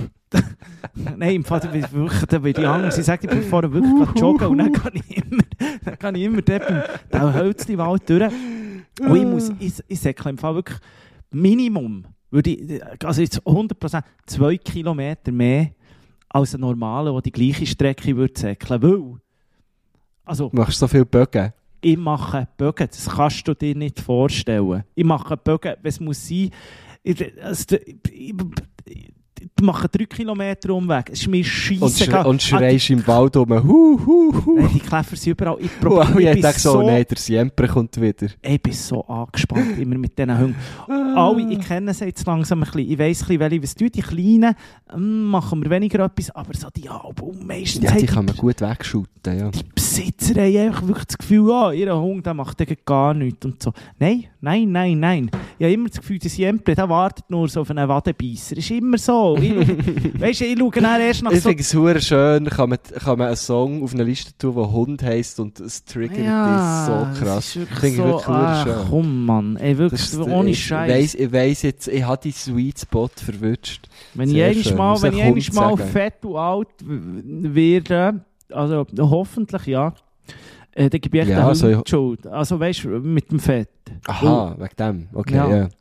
Nein, im Fall, da will ich wirklich, da will ich Angst. Sie sagt, ich bin vorher wirklich gerade joggen und dann kann ich immer, dann kann ich immer dort beim den Hölzli-Wald durch. Und ich muss, ich, ich sage im Fall wirklich, Minimum, würde ich, also jetzt hundert Prozent, zwei Kilometer mehr als ein Normaler, der die gleiche Strecke würde säckeln. Weil, also, Du machst so viel Bögen. ich mache Bögen, das kannst du dir nicht vorstellen. Ich mache Bögen, wenn es muss sein. Ich, also, ich, ich, ich mache drei Kilometer Umweg. Es ist mir Und, scheisse. sch und schreist im Wald um. Hu, hu, hu. Die Käfer sind überall. Ich, Wow, probiere, ich ich, hätte bin so, so, nein, der Siempre kommt wieder. ich bin so angespannt immer mit diesen Hunden. Alle, ich kenne sie jetzt langsam ein bisschen. Ich weiss ein bisschen, welche, was tun. Die Kleinen ähm, machen wir weniger etwas, aber so die Album meistens Ja, haben die kann man gut wegschuten, ja. die Besitzer haben einfach wirklich das Gefühl, ah, ihr Hund der macht gegen gar nichts und so. Nein, nein, nein, nein. Ich habe immer das Gefühl, der Siempre, der wartet nur so auf einen Wadenbeisser. Ist immer so. Ich schaue, weißt du, ich schaue dann erst nach Ich so... finde es super schön, kann man, kann man einen Song auf eine Liste tun, der Hund heisst und es triggert Ja, ist so das krass. ist wirklich Finde ich so, wirklich ah, schön. komm, Mann. Ey, wirklich, Das ist- ohne ich Scheiß. weiss, ich weiss jetzt, ich habe die Sweet Spot verwünscht. Wenn ich Sehr einmal schön, mal, muss wenn ich ich einmal Hund mal sagen. fett und alt w- werde, also hoffentlich ja, äh, dann gebe ich echt Ja, den also Hund ich- die Schuld. Also weißt du, mit dem Fett. Aha, wegen dem. Okay, Ja. ja.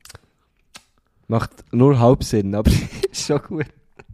Macht nur halb Sinn, aber ist schon gut.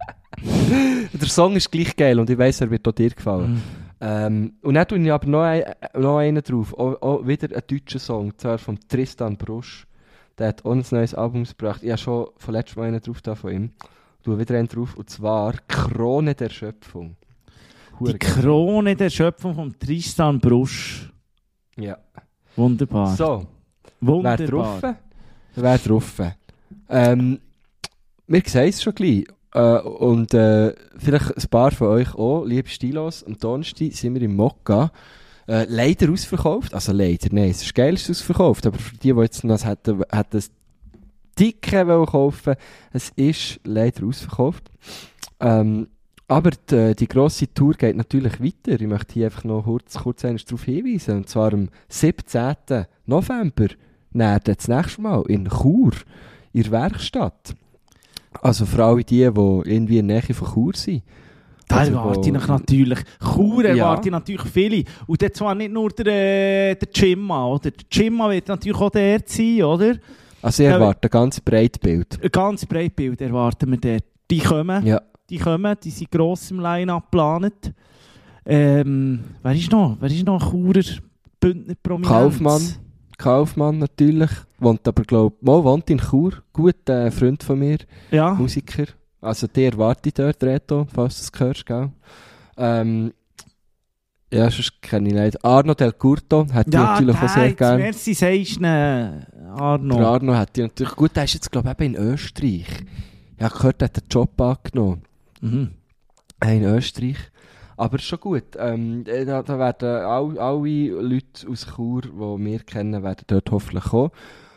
Der Song ist gleich geil und ich weiss, er wird auch dir gefallen. Mhm. Ähm, und dann tue ich aber noch, ein, noch einen drauf. Auch, auch wieder ein deutscher Song, zwar von Tristan Brusch. Der hat auch ein neues Album gebracht. Ich habe schon von letztem Mal einen drauf da von ihm. Ich tue wieder einen drauf, und zwar Krone der Schöpfung. Die Hure geil. Krone der Schöpfung von Tristan Brusch. Ja. Wunderbar. So, wer Wunderbar. drauf? Wer drauf? Ähm, wir sehen es schon gleich. Äh, und äh, vielleicht ein paar von euch auch, liebe Stilos, am Donnerstag sind wir im Mokka. Äh, leider ausverkauft. Also leider, nein, es ist geil, es ist ausverkauft. Aber für die, die jetzt noch hätten, hätten ein Ticket wollen kaufen, es ist leider ausverkauft. Ähm, aber die, die grosse Tour geht natürlich weiter. Ich möchte hier einfach noch kurz, kurz darauf hinweisen. Und zwar am siebzehnten November, näher das nächste Mal in Chur, in der Werkstatt. Also für alle die, die irgendwie in der Nähe von Chur sind. Da Also, erwarte ich wo- noch natürlich. Chur Ja. erwarte ich natürlich viele. Und dann zwar nicht nur der, äh, der Cimma, oder? Der Cimma wird natürlich auch der sein, oder? Also ich Ja, erwarte ein ganz breites Bild. Ein ganz breites Bild erwarten wir dort. Die kommen, Ja. die kommen, die sind gross im Line-Up geplant. Ähm, wer ist noch? Wer ist noch ein Churer Bündner Prominenz? Kaufmann. Kaufmann natürlich. Wohnt aber, glaube ich, mal wohnt in Chur. Guter äh, Freund von mir, Ja. Musiker. Also der erwarte ich dort, Reto, falls du es hörst, gell? Ähm, Ja, sonst kenne ich nicht. Arno Del Curto hätte Ja, ich natürlich auch sehr der, gerne. merci, sagst du, ne, Arno. Der Arno hätte ich natürlich... Gut, der ist jetzt, glaube ich, eben in Österreich. Ich habe gehört, er hat den Job angenommen. Mhm. In Österreich. Aber ist schon gut. Ähm, da, da werden all, alle Leute aus Chur, die wir kennen, werden dort hoffentlich kommen.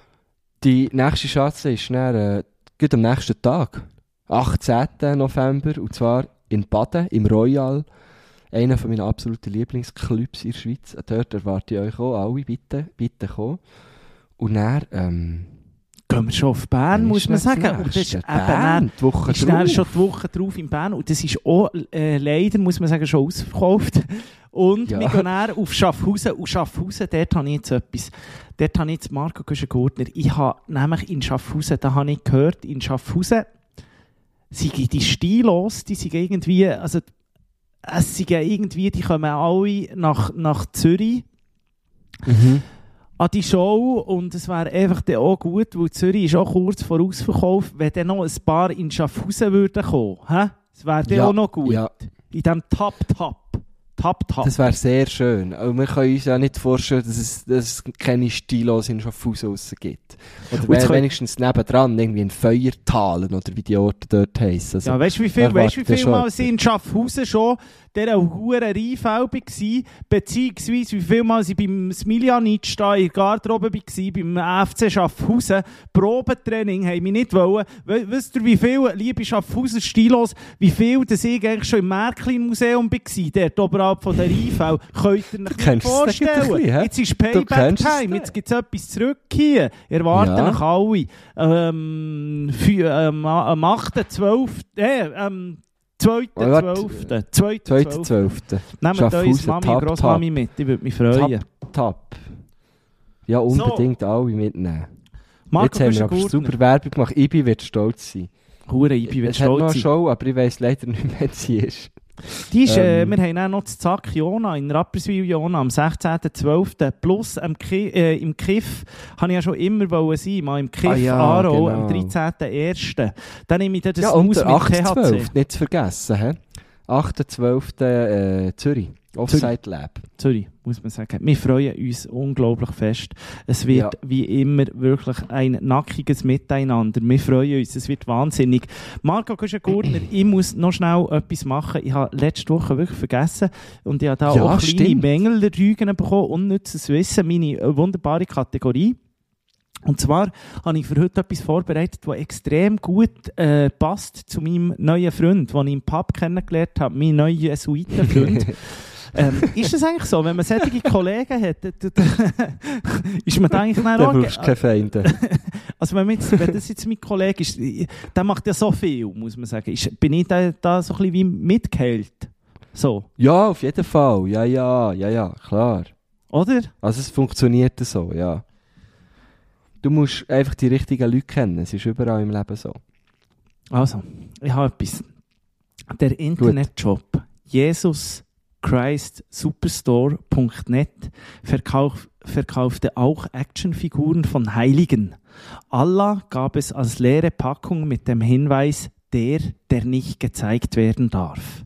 Die nächste Schatze ist dann, äh, gut am nächsten Tag. achtzehnten November. Und zwar in Baden, im Royal. Einer von meinen absoluten Lieblingsclubs in der Schweiz. Dort erwarte ich euch auch alle. Bitte, bitte kommen. Und dann... Ähm, Gehen wir schon auf Bern, Dann muss ist man das sagen. nächste. Und das ist eben Bern, dann- die Woche ist dann drauf. schon die Woche drauf in Bern. Und das ist auch äh, leider, muss man sagen, schon ausverkauft. Und Ja. wir gehen dann auf Schaffhausen. Und Schaffhausen, dort habe ich jetzt etwas. Dort habe ich jetzt Marco Güschen-Gurtner. Ich habe nämlich in Schaffhausen, da habe ich gehört, in Schaffhausen sind die stilos, die sind irgendwie, also es sind irgendwie, die kommen alle nach, nach Zürich Mhm. an die Show und es wäre einfach dann auch gut, weil Zürich ist auch kurz vor Ausverkauf, wenn dann noch ein paar in Schaffhausen würden kommen. Hä? Das wäre dann Ja, auch noch gut. ja. In diesem Top-Top. Top-Top. Das wäre sehr schön. Aber wir können uns ja nicht vorstellen, dass es, dass es keine Stilos in Schaffhausen raus gibt. Oder Und wenn, jetzt können- wenigstens nebendran irgendwie ein Feuertalen oder wie die Orte dort heissen. Also, Ja, weißt du, wie viel, da weißt, wie wartet viel schon Mal jemand. sie in Schaffhausen schon dieser huren Rheinfelbe war, beziehungsweise wie viel Mal sie beim Smiljanitsch da in der Garderobe war, beim F C Schaffhausen, Probetraining, haben wir nicht wollen. We wisst ihr, wie viel, liebe Schaffhauser Stilos, wie viel das ich eigentlich schon im Märklin-Museum war, dort oberhalb von der Rheinfelbe, könnt ihr euch nicht kennst es vorstellen. ein bisschen, hä? Jetzt ist Du kennst es Payback-Time, dann. jetzt gibt es etwas zurück hier. Erwarten Ja. euch alle. Ähm, für, ähm, am achten zwölften Äh, ähm, zweiten Oh, warte. zwölften zweiten zweiter zwölften zwölfter Nehmt Schaffhausen, uns Mami und Tap, Grossmami mit, ich würde mich freuen. Top. Ja, unbedingt alle mitnehmen. Marco Jetzt haben wir aber Güschen-Gurtner. super Werbung gemacht. Ibi wird stolz sein. Hure, ich bin Es hat noch stolz eine sein. Show, aber ich weiss leider nicht mehr, wer sie ist. Die ist, äh, Ähm. wir haben auch noch das Zack Jona in Rapperswil Jona am sechzehnten zwölften Plus am Ki äh, im Kiff, habe ich ja schon immer wollen sein, mal im Kiff Ah ja, Aarau genau. am dreizehnten ersten Dann nehme ich dann das Ja, und Maus der mit achte T H C. zwölfte nicht zu vergessen. He? achte zwölfte Äh, Zürich. Offside Lab. Zürich, muss man sagen. Wir freuen uns unglaublich fest. Es wird Ja. wie immer wirklich ein nackiges Miteinander. Wir freuen uns, es wird wahnsinnig. Marco Güschen-Gurtner, ich muss noch schnell etwas machen. Ich habe letzte Woche wirklich vergessen und ich habe da Ja, auch kleine stimmt. Mängel Rügen bekommen. Unnützes Wissen, meine äh, wunderbare Kategorie. Und zwar habe ich für heute etwas vorbereitet, das extrem gut äh, passt zu meinem neuen Freund, den ich im Pub kennengelernt habe, mein neuer Jesuitenfreund. ähm, ist das eigentlich so, wenn man solche Kollegen hat, dann- dann- ist man da eigentlich dann Da auch... brauchst du keine Feinde. Also wenn, man jetzt, wenn das jetzt mein Kollege ist, der macht ja so viel, muss man sagen. Ist, bin ich da, da so ein bisschen wie mitgeheilt? So, Ja, auf jeden Fall. Ja, ja, ja, ja, klar. oder? Also es funktioniert so, ja. Du musst einfach die richtigen Leute kennen. Es ist überall im Leben so. Also, ich habe etwas. Der Internetshop Jesus Christ Superstore Punkt net verkauf, verkaufte auch Actionfiguren von Heiligen. Allah gab es als leere Packung mit dem Hinweis, der, der nicht gezeigt werden darf.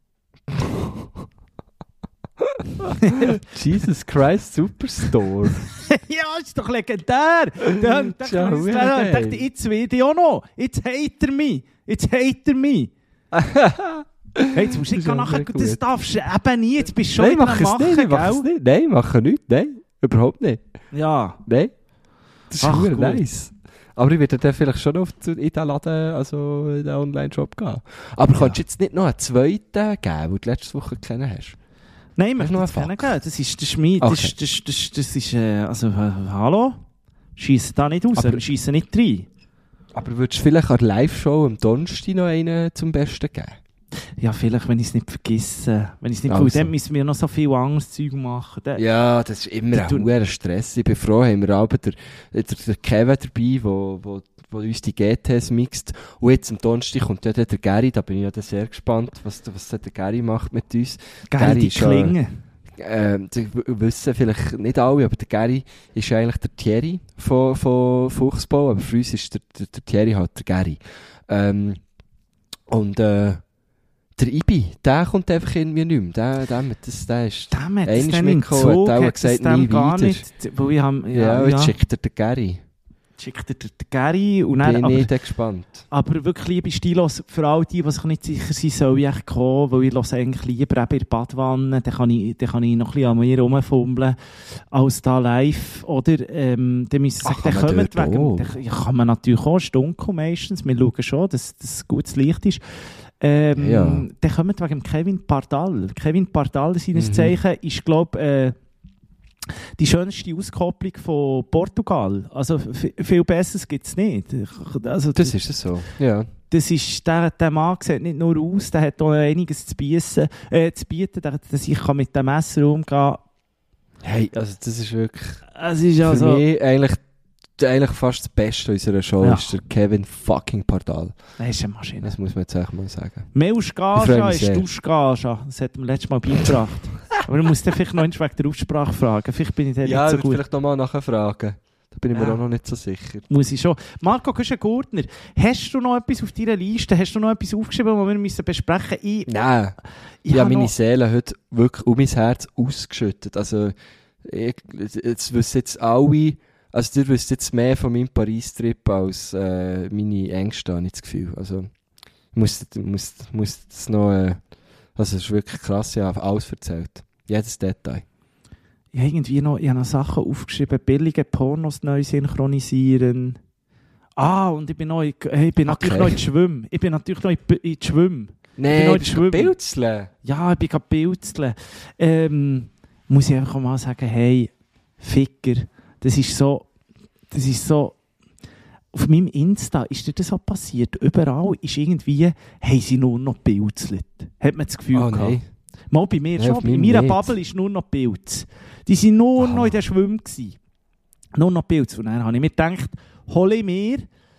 Jesus Christ Superstore. Ja, ist doch legendär! Dann Tja, dachte ich, geil. dachte, jetzt will ich auch noch. Jetzt hate er mich. Jetzt hate er mich. Hey, jetzt musst du Das ist nicht ja nachher, sehr das gut. darfst du eben nie. Jetzt bist du schon Nein, wieder mach am es Machen, nicht, ich mach es gell? nicht. Nein, mach nichts. Nein, überhaupt nicht. Ja. Nein. Das ist Ach, super gut. nice. Aber ich werde dann vielleicht schon auf zu- in den Laden, also in den Online-Shop gehen. Aber Ja. kannst du jetzt nicht noch einen zweiten geben, den du letzte Woche kennen hast? Nein, ich Hast möchte du noch jetzt einen keinen geben. Das ist, das ist mein, das, Okay. ist- das, ist- das, ist- das ist, äh, also, äh, hallo? Schiessen da nicht raus, Aber- wir schiessen nicht rein. Aber würdest du vielleicht an der Live-Show am Donnerstag noch einen zum Besten geben? Ja, vielleicht, wenn ich es nicht vergesse. Wenn ich es nicht Also. also. Dann müssen wir noch so viel anderes Zeug machen. Dann- Ja, das ist immer Der ein tut- hoher Stress. Ich bin froh, haben wir aber der, der, der Kevin dabei, wo, wo, wo uns die G Ts mixt. Und jetzt am Donnerstag kommt ja dann der Gary, da bin ich ja dann sehr gespannt, was, was der Gary macht mit uns. Geil, die ist ja- Klinge. Ähm, die w- wissen vielleicht nicht alle, aber der Gary ist eigentlich der Thierry von, von Fuchsbau, aber für uns ist der, der, der Thierry halt der Gary. Ähm, und äh, der Ibi, der kommt einfach irgendwie nicht mehr. Der, der, das, der ist Dem hat es einmal dann im mitgekommen, Zug, hat auch hat es gesagt, dem nie gar wieder. nicht, wo ich ham, Ja, ja, jetzt ja, schickt er den Gary. schickt er den Gary und dann, Bin aber, ich dann gespannt. aber wirklich, liebe Stilos, für all die, die sich nicht sicher sind, soll ich echt kommen, weil ich höre eigentlich lieber eben in der Badwanne, dann kann ich, dann kann ich noch ein bisschen an mir rumfummeln, als da live, oder? Ähm, dann müssen sie Ach, sagen, kann man dann kommt dort wegen, auch? dann, ja, kann man natürlich auch, ist dunkel meistens, wir schauen schon, dass das gutes Licht ist. Ähm, Ja. Dann kommt wegen Kevin Pardal. Kevin Pardal, seines Mhm. Zeichen, ist, glaube ich, äh, die schönste Auskopplung von Portugal. Also f- viel Besseres gibt es nicht. Also, Das ist es so, ja. das ist, der, der Mann sieht nicht nur aus, der hat auch einiges zu bieten, äh, zu bieten der, dass ich kann mit dem Messer umgehen kann. Hey, also das ist wirklich... Es ist Für also, mich eigentlich, eigentlich fast das Beste unserer Show Ja. ist der Kevin fucking Pardal. das ist eine Maschine. Das muss man jetzt echt mal sagen. Mehr Ich freue Gaja mich ist sehr. Duschgaja. Das hat man letztes Mal beigebracht. Aber du musst dann vielleicht noch wegen der Aussprache fragen. Vielleicht bin ich da Ja, nicht so ich gut. würde vielleicht nochmal nachfragen. Da bin ich mir Ja. auch noch nicht so sicher. Muss ich schon. Marco Güschen-Gurtner, hast du noch etwas auf deiner Liste? Hast du noch etwas aufgeschrieben, das wir müssen besprechen müssen? Ich, Nein, ich ich habe habe meine noch- Seele heute wirklich um mein Herz ausgeschüttet. Also, ich, jetzt wissen jetzt alle, also ihr wisst jetzt mehr von meinem Paris-Trip als äh, meine Ängste, habe ich das Gefühl. Also, ich muss, muss, muss das noch, äh, also es ist wirklich krass, ich habe alles erzählt. Jedes Detail. Ich habe irgendwie noch, ich habe noch Sachen aufgeschrieben, billige Pornos neu synchronisieren. Ah, und ich bin, noch, in- ich bin natürlich Okay. noch in die Schwimm. Ich bin natürlich noch in die in die Schwimm. Nein, noch du schwimmen. bist Pilzle. Ja, ich bin gerade pilzeln. Ähm, muss ich einfach mal sagen, hey, Ficker, das ist so, das ist so, auf meinem Insta ist dir das so passiert. Überall ist irgendwie, haben sie nur noch pilzelt. Hat man das Gefühl Oh gehabt. nein. Mal bei mir Nein, schon, auf bei meinem meiner nicht. Bubble ist nur noch Pilz. Die sind nur Aha. noch in der Schwimm gsi. Nur noch Pilz. Und dann habe ich mir gedacht, hole ich mir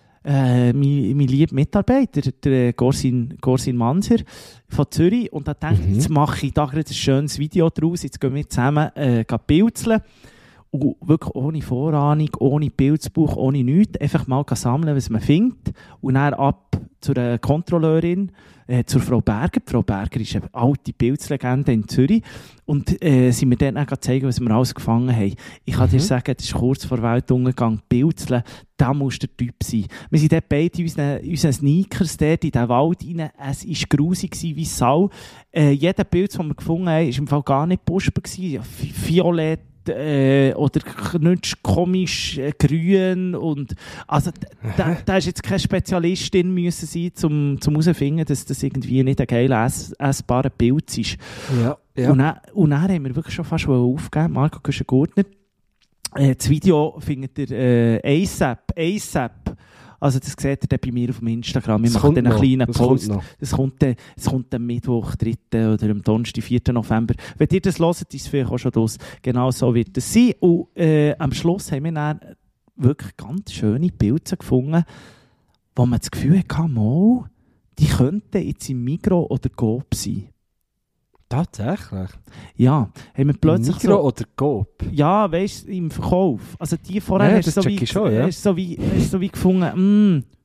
äh, mein, mein lieber Mitarbeiter, der Gorsin, Gorsin Manser von Zürich, und da dachte ich, Mhm. jetzt mache ich da gerade ein schönes Video draus, jetzt gehen wir zusammen äh, gehen pilzeln. Und wirklich ohne Vorahnung, ohne Pilzbuch, ohne nichts, einfach mal sammeln, was man findet. Und dann ab zu der Kontrolleurin, äh, zur Frau Berger. Die Frau Berger ist eine alte Pilzlegende in Zürich. Und äh, sie mir dann auch zeigen, was wir alles gefangen haben. Ich kann Mhm. dir sagen, das ist kurz vor Weltuntergang. Pilzeln, da muss der Typ sein. Wir sind dort beide in unseren, in unseren Sneakers dort in den Wald rein. Es war grusig wie Sau. Äh, jeder Pilz, den wir gefunden haben, war im Fall gar nicht busper gewesen. Ja, vi- violett, äh, oder knutsch komisch äh, grün, und also d- da, da ist jetzt keine Spezialistin müssen sein, um zum herauszufinden, dass das irgendwie nicht ein geiler ess, essbarer Pilz ist. Ja, ja. Und, dann, und dann haben wir wirklich schon fast aufgegeben, Marco Güschen-Gurtner. Äh, das Video findet ihr äh, ASAP, ASAP. Also das seht ihr dann bei mir auf dem Instagram. Ich Das mache kommt dann einen noch, kleinen das kommt Post. noch. Das kommt dann, das kommt dann Mittwoch, dritten oder am Donnerstag, vierten November. Wenn ihr das hört, ist es vielleicht auch schon draus. Genau so wird es sein. Und äh, am Schluss haben wir dann wirklich ganz schöne Pilze gefunden, wo man das Gefühl hatte, mal, die könnten jetzt im Migros oder Coop sein. Tatsächlich? Ja, haben wir plötzlich Migros so... oder Coop? Ja, weißt du, im Verkauf. Also die vorher Ja, hast du das so, check wie, ich schon, ja. hast so wie, hast so wie gefunden, mm,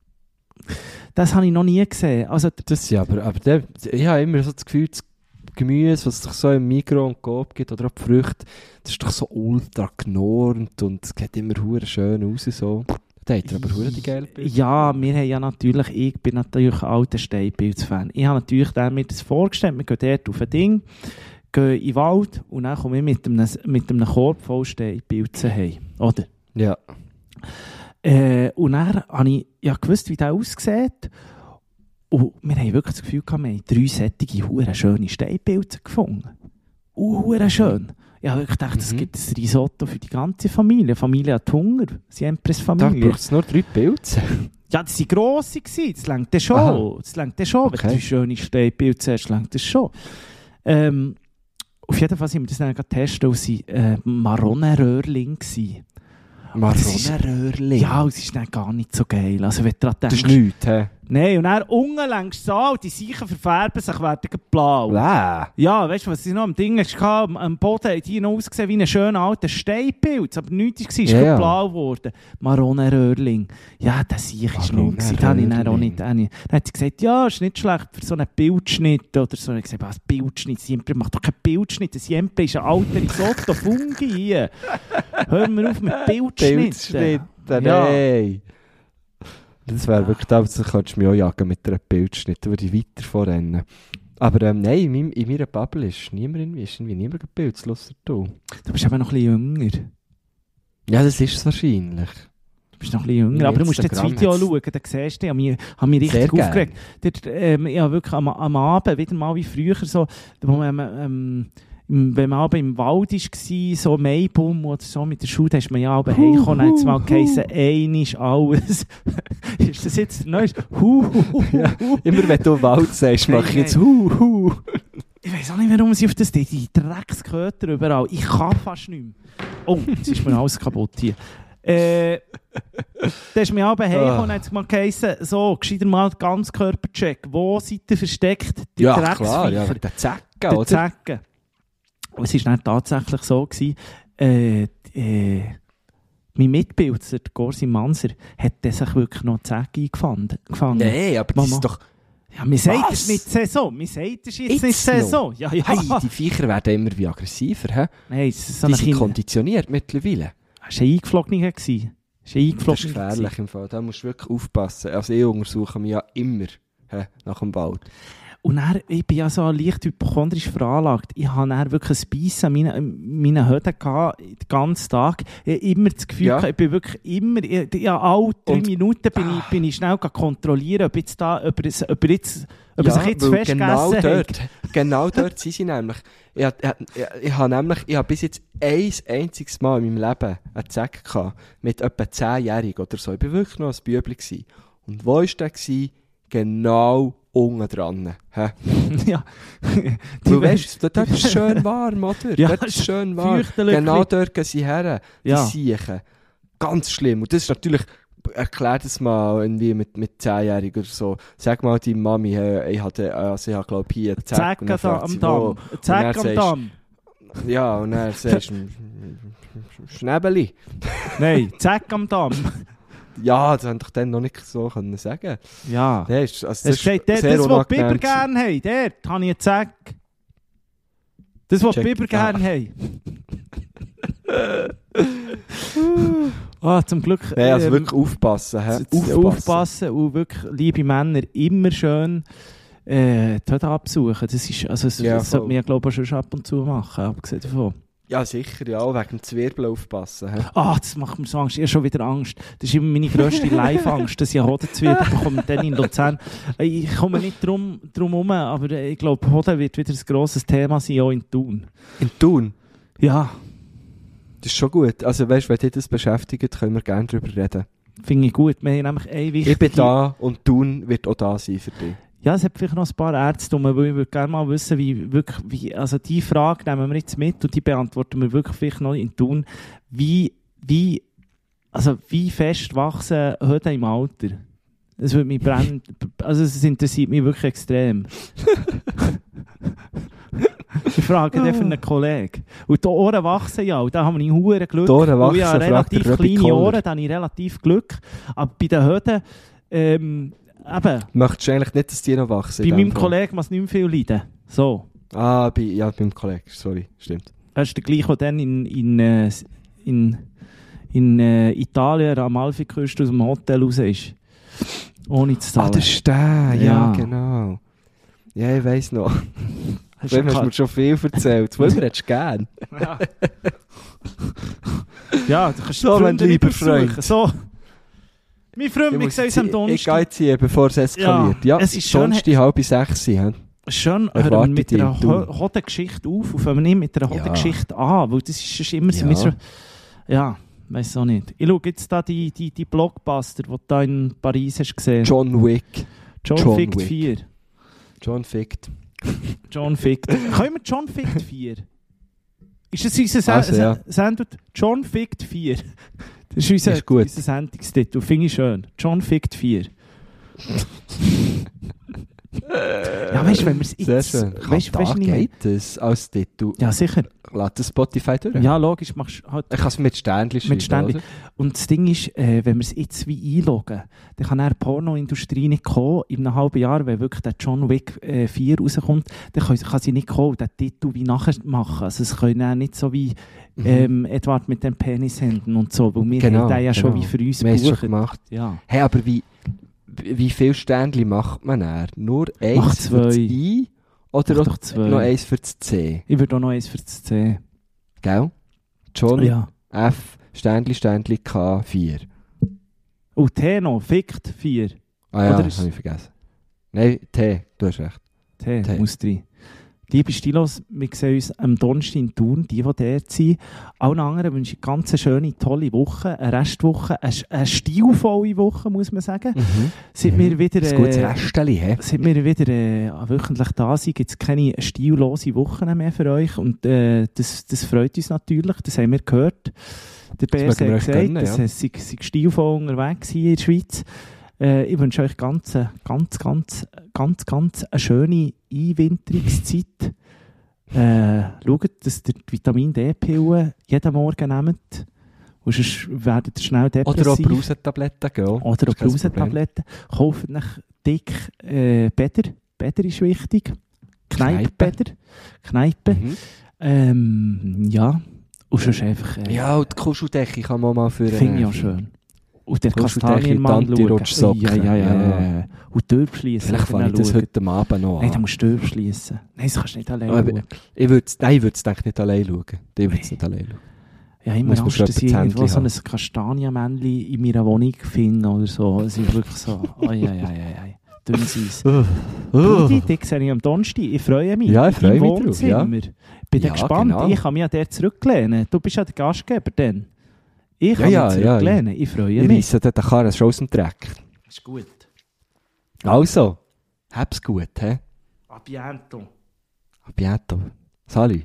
das habe ich noch nie gesehen. Also, Das ja, aber, aber der, ich habe immer so das Gefühl, das Gemüse, was es doch so im Migros und Coop gibt, oder auch die Früchte, das ist doch so ultra genormt und es sieht immer hure schön aus. So. Da hat er aber hure die geile Bilder. ja, wir haben ja natürlich, ich bin natürlich ein alter Steinpilz-Fan. Ich habe natürlich dann mir das vorgestellt, wir gehen dort auf ein Ding, gehen in den Wald und dann komme ich mit einem, mit einem Korb voll Steinpilze heim, oder? Ja. Äh, und dann habe ich ja gewusst, wie der aussieht. Und wir haben wirklich das Gefühl gehabt, wir haben drei sättige, hure schöne Steinpilze gefunden. Uh, hure schön. Ich habe wirklich gedacht, es Mhm. gibt ein Risotto für die ganze Familie. Die Familie hat Hunger. Siempre es Da Familie. braucht es nur drei Pilze. Ja, das waren grosse. gewesen. Das längt dann schon. Aha. Das längt dann schon. Wenn Okay. du drei schöne Steinpilze hast, längt das schon. Ähm, auf jeden Fall sind wir das dann getestet, und es waren äh, Maronenröhrling gewesen. Das ist- Maronenröhrling. Ja, es ist dann gar nicht so geil. Also, wenn du daran Das denkst, ist nichts, hä? Nein, und dann unten längst so, und die Seichen verfärben sich, werden blau. Wow. Ja, weißt du, was ich noch am Ding hatte? Am, am Boden hat die noch ausgesehen wie ein schöner alter Steinpilz, aber nichts war, ist Ja, ja. blau geworden. Marone-Röhrling. Ja, der Seich war noch. Da habe ich dann auch nicht. Dann hat sie gesagt, ja, ist nicht schlecht für so einen Bildschnitt oder so. Ich habe gesagt, was, Bildschnitt? Siempre macht doch keinen Bildschnitt. Das Siempre ist ein alter Risotto-Fungi hier. Hör mir auf mit Bildschnitten. Bildschnitte, Ja. nein. Das wäre wirklich, da könntest du mich auch jagen mit einer Bildschnitt, da würde ich weiter vorrennen. Aber ähm, nein, in, meinem, in meiner Bubble ist niemand irgendwie, ist irgendwie niemand gebildslos, außer du. Du bist aber noch ein bisschen jünger. Ja, das ist es wahrscheinlich. Du bist noch ein bisschen jünger, Ja, aber du musst das Instagram Video hat's. schauen, dann siehst du, ich habe mich, habe mich richtig Sehr gern. aufgeregt. Dort, ähm, ich habe wirklich am, am Abend, wieder mal wie früher, so, wo man, ähm, im- wenn man aber im Wald war, so Maibaum oder so mit der Schule, da ist man ja aber heimgekommen, dann hat es mal geheißen, ein ist alles. Ist das jetzt der neueste? Hu, hu, hu, Ja. hu. Immer wenn du Wald sagst, Nein, mache ich jetzt nein. hu, hu. Ich weiss auch nicht, warum sie auf das, die, die Drecksköter überall. Ich kann fast nicht mehr. Oh, jetzt ist mir alles kaputt hier. Äh, da ist mir aber heimgekommen und hat es mal geheißen, so, gescheiter mal Ganzkörpercheck. Wo seid ihr versteckt? Die Ja, klar, ja, Drecksviecher, wegen der Zecke, die oder? Zecken. Und es war dann tatsächlich so gewesen, äh, äh, mein Mitbilder, der Gorsi Manser, hat der sich wirklich noch die Zecke eingefangen. gefangen. Nein, aber das Mama. ist doch... Ja, mir sagt Was? es nicht Saison. Mir sagt es jetzt, Jetzt nicht Saison. Ja, ja. Hey, die Viecher werden immer wie aggressiver, hä? Nein, es ist so Die eine sind Kinder. konditioniert mittlerweile. Es war ein Eingeflogener. Es war ein Das ist Eingeflogener. gefährlich im Fall. Da musst du wirklich aufpassen. Also ich untersuche mich ja immer hä, nach dem Wald. Und dann, ich bin ja so leicht hypochondrisch veranlagt. Ich habe dann wirklich ein Beißen an meinen, meinen Höden gehabt, den ganzen Tag. Ich habe immer das Gefühl, Ja. gehabt, ich bin wirklich immer, ich, ich, alle drei Und- Minuten bin, ich, bin ich schnell kontrollieren, ob jetzt da, ob er, es- ob er jetzt, ob er sich jetzt weil fest genau gegessen hat. dort, genau dort sind sie nämlich. Ich, ich, ich, ich habe nämlich, ich habe bis jetzt ein einziges Mal in meinem Leben eine Zecke gehabt, mit etwa zehnjährig oder so. Ich war wirklich noch ein Bübli gewesen. Und wo war der gewesen? Genau unten dran. Hä? Ja. Du weißt, dort ist es schön warm, oder? Ja, dort ist es schön warm. fürchterlich. Genau dort gehen sie her. Die Ja. Siechen. Ganz schlimm. Und das ist natürlich, erklär das mal irgendwie mit, mit zehnjährigen oder so. Sag mal deine Mami, hey, ich hatte, also ich habe glaube hier eine Zecke. Zack Und dann da fragt am sie, Damm. wo? Zack Und am dann sagst- Damm. Ja, und dann sagst du, Schnäbeli. Nein, zack am Damm. Ja, das haben doch dann noch nicht so können sagen. Ja. Das ist, also das Es ist steht dort, sehr das, was die Biber unangenehm. gerne haben, dort habe ich einen Zack. Das, was die Check Biber it out. gerne haben. Ah, zum Glück. Nein, also ähm, wirklich aufpassen. Hä? z- z- Aufpassen. aufpassen und wirklich, liebe Männer, immer schön äh, die Höde absuchen. Das ist, also, das, Ja, das sollte voll. man ja, glaube ich, schon ab und zu machen, abgesehen davon. Ja, sicher, ja, auch wegen dem Zwirbeln aufpassen. Hä? Ah, das macht mir so Angst. Ich habe schon wieder Angst. Das ist immer meine grösste Live-Angst, dass ich Hodenzwiebeln bekomme dann in Luzern. Ich komme nicht drum, drum herum, aber ich glaube, Hoden wird wieder ein grosses Thema sein, auch in Thun. In Thun? Ja, Das ist schon gut. Also weißt du, wenn dich das beschäftigt, können wir gerne darüber reden. finde ich gut. Wir haben nämlich eine wichtige... Ich bin da und Thun wird auch da sein für dich. Ja, es hat vielleicht noch ein paar Ärzte, rum, weil ich würde gerne mal wissen, wie wirklich, wie, also die Frage nehmen wir jetzt mit und die beantworten wir wirklich vielleicht noch in Thun. Wie, wie, also wie fest wachsen Höden im Alter? Das würde mich brennen, also es interessiert mich wirklich extrem. Ich frage den für einen Kollegen. Und die Ohren wachsen ja, und da haben wir hure Glück. Die Ohren Weil ich habe wachsen, fragt der relativ Röbi kleine Kohler. Ohren, da habe ich relativ Glück. Aber bei den Höden, ähm, eben, Möchtest du eigentlich nicht, dass die noch wachsen? bei in meinem dem Fall? Kollegen muss nicht mehr viel leiden. So. Ah, bei, ja, beim Kollegen, sorry, stimmt. Er ist der gleiche, der dann in, in, äh, in, in äh, Italien am Amalfiküste aus dem Hotel raus ist. Ohne zu zahlen. Ah, das ist der, ja, Ja. genau. Ja, ich weiss noch. Hast Du du hast mir schon viel erzählt. Zwölfer hättest du gern. ja. Ja, du kannst So, die mein Freunde lieber nicht besuchen. Freund. So. Mein Freund, Ich wir muss sehen uns jetzt- am Ich gehe Donnerstag. jetzt hier, bevor es eskaliert. Ja, Ja, es ist schon- sonst die halbe sechs sein. Schön, Ich hören wir warte mit dich einer in Thun. Ho- Hodengeschichte auf und fangen wir nicht mit einer Ja. Hodengeschichte an, weil das ist sonst immer so... Ja. Ja, ja weiss auch nicht. Ich schaue jetzt da die, die, die Blockbuster, die du da in Paris hast gesehen. John Wick. John, John Fick Wick. vier. John Fickt. John Fick. Können wir John Fick vier? Ist das unser Sen Also, ja. Sen Sendung? John Fick vier. Das ist unser, Ist gut. unser Sendungstitel. Finde ich schön. John Fick vier. Ja, weißt du, wenn wir es Sehr jetzt... schön. Weißt, Da weißt, du, geht es als Titel. ja, sicher. Lass das Spotify durch. Ja, logisch, machst du halt... Ich kann es mit Sternchen schreiben, Mit Sternchen. oder? Und das Ding ist, äh, wenn wir es jetzt wie einloggen, dann kann er die Pornoindustrie nicht kommen. In einem halben Jahr, wenn wirklich der John Wick äh, vier rauskommt, dann kann, kann sie nicht kommen, den Titel wie nachher machen. Also es können auch nicht so wie Mhm. ähm, Edward mit den Penishänden und so, weil wir Genau, haben den ja schon genau. wie für uns Wir haben es schon gebucht. gemacht. Ja. Hey, aber wie, wie viele Sternchen macht man dann? Nur Mach eins für das zwei. I oder Mach auch doch zwei. noch eins für das C? Ich würde auch noch eins für das C. Gell? John Ja. F. Sternchen, Sternchen K vier. Und T noch, fickt vier. Ah ja, Oder das ist- habe ich vergessen. Nein, T, du hast recht. T, T. muss drin. Liebe Stilos, wir sehen uns am Donnerstag in Thun, die, die dort sind. Allen anderen wünsche ich eine ganz schöne, tolle Woche, eine Restwoche, eine, eine stilvolle Woche, muss man sagen. Mhm. Seit wir wieder, Ein gutes äh, Resteli, hä? seit wir wieder äh, wöchentlich da sind, gibt es keine stillose Wochen mehr für euch. Und äh, das, das freut uns natürlich, das haben wir gehört. Der Bär mögen hat wir euch gesagt, gönnen, dass ja. es sei, sei stilvoll unterwegs hier in der Schweiz. Äh, ich wünsche euch ganz, ganz, ganz, ganz, ganz eine schöne Einwinterungszeit. Äh, schaut, dass ihr die Vitamin D-Pillen jeden Morgen nehmt. Und sonst werdet ihr schnell depressiv. Oder auch Brausentabletten, gell? Oder auch Das ist kein Brausentabletten. Kauft euch dick äh, Bäder. Bäder ist wichtig. Kneipe. Kneipe-Bäder. Kneipe. Mhm. Ähm, ja. Und sonst einfach... Äh, Ja, und die Kuscheldecke kann man mal für... finde ich auch schön. Und der Kuscheldecke, Kastanienmann die Antirutschsocken. Ja, ja, ja, Ja. ja. Und die Tür schließen. Vielleicht fange ich das heute Abend noch Nein, da an. musst du die Tür schließen. Nein, das kannst du nicht alleine Aber schauen. ich würde es, nein, ich würde es denke ich nicht allein schauen. Ich würde es nicht allein schauen. Ja, immer muss man Angst, schon dass ich etwas irgendwo so Händchen ein Kastanienmännchen in meiner Wohnung finde oder so. Es ist wirklich so... Ai, ai, ai, ai, ai. Dünnes Eis. Rudi, dich sehe ich am Donnerstag. Ich freue mich. Ja, ich freue Im mich drauf, Wohnzimmer. Bin Ja, gespannt. genau. Ich kann mich ja der zurücklehnen. Du bist ja der Gastgeber dann. Ich kann Ja, mich ja, ja. zurücklehnen. Ich freue Ich mich. reisse den Karren schon aus dem Dreck. Ist gut. Also, hab's gut, hä? A biento. A bientôt. Salut.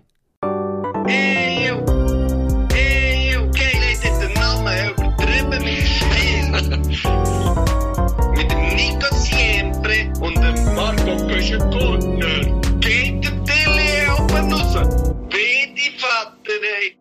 Ey, yo. Ey, yo. Kijk, lees dit de namen übertrieben mit Stil. Mit dem Nico Siempre und dem Marco Köschen-Gurtner. Geht der Tilly oben raus. Bitte, Vater, ey.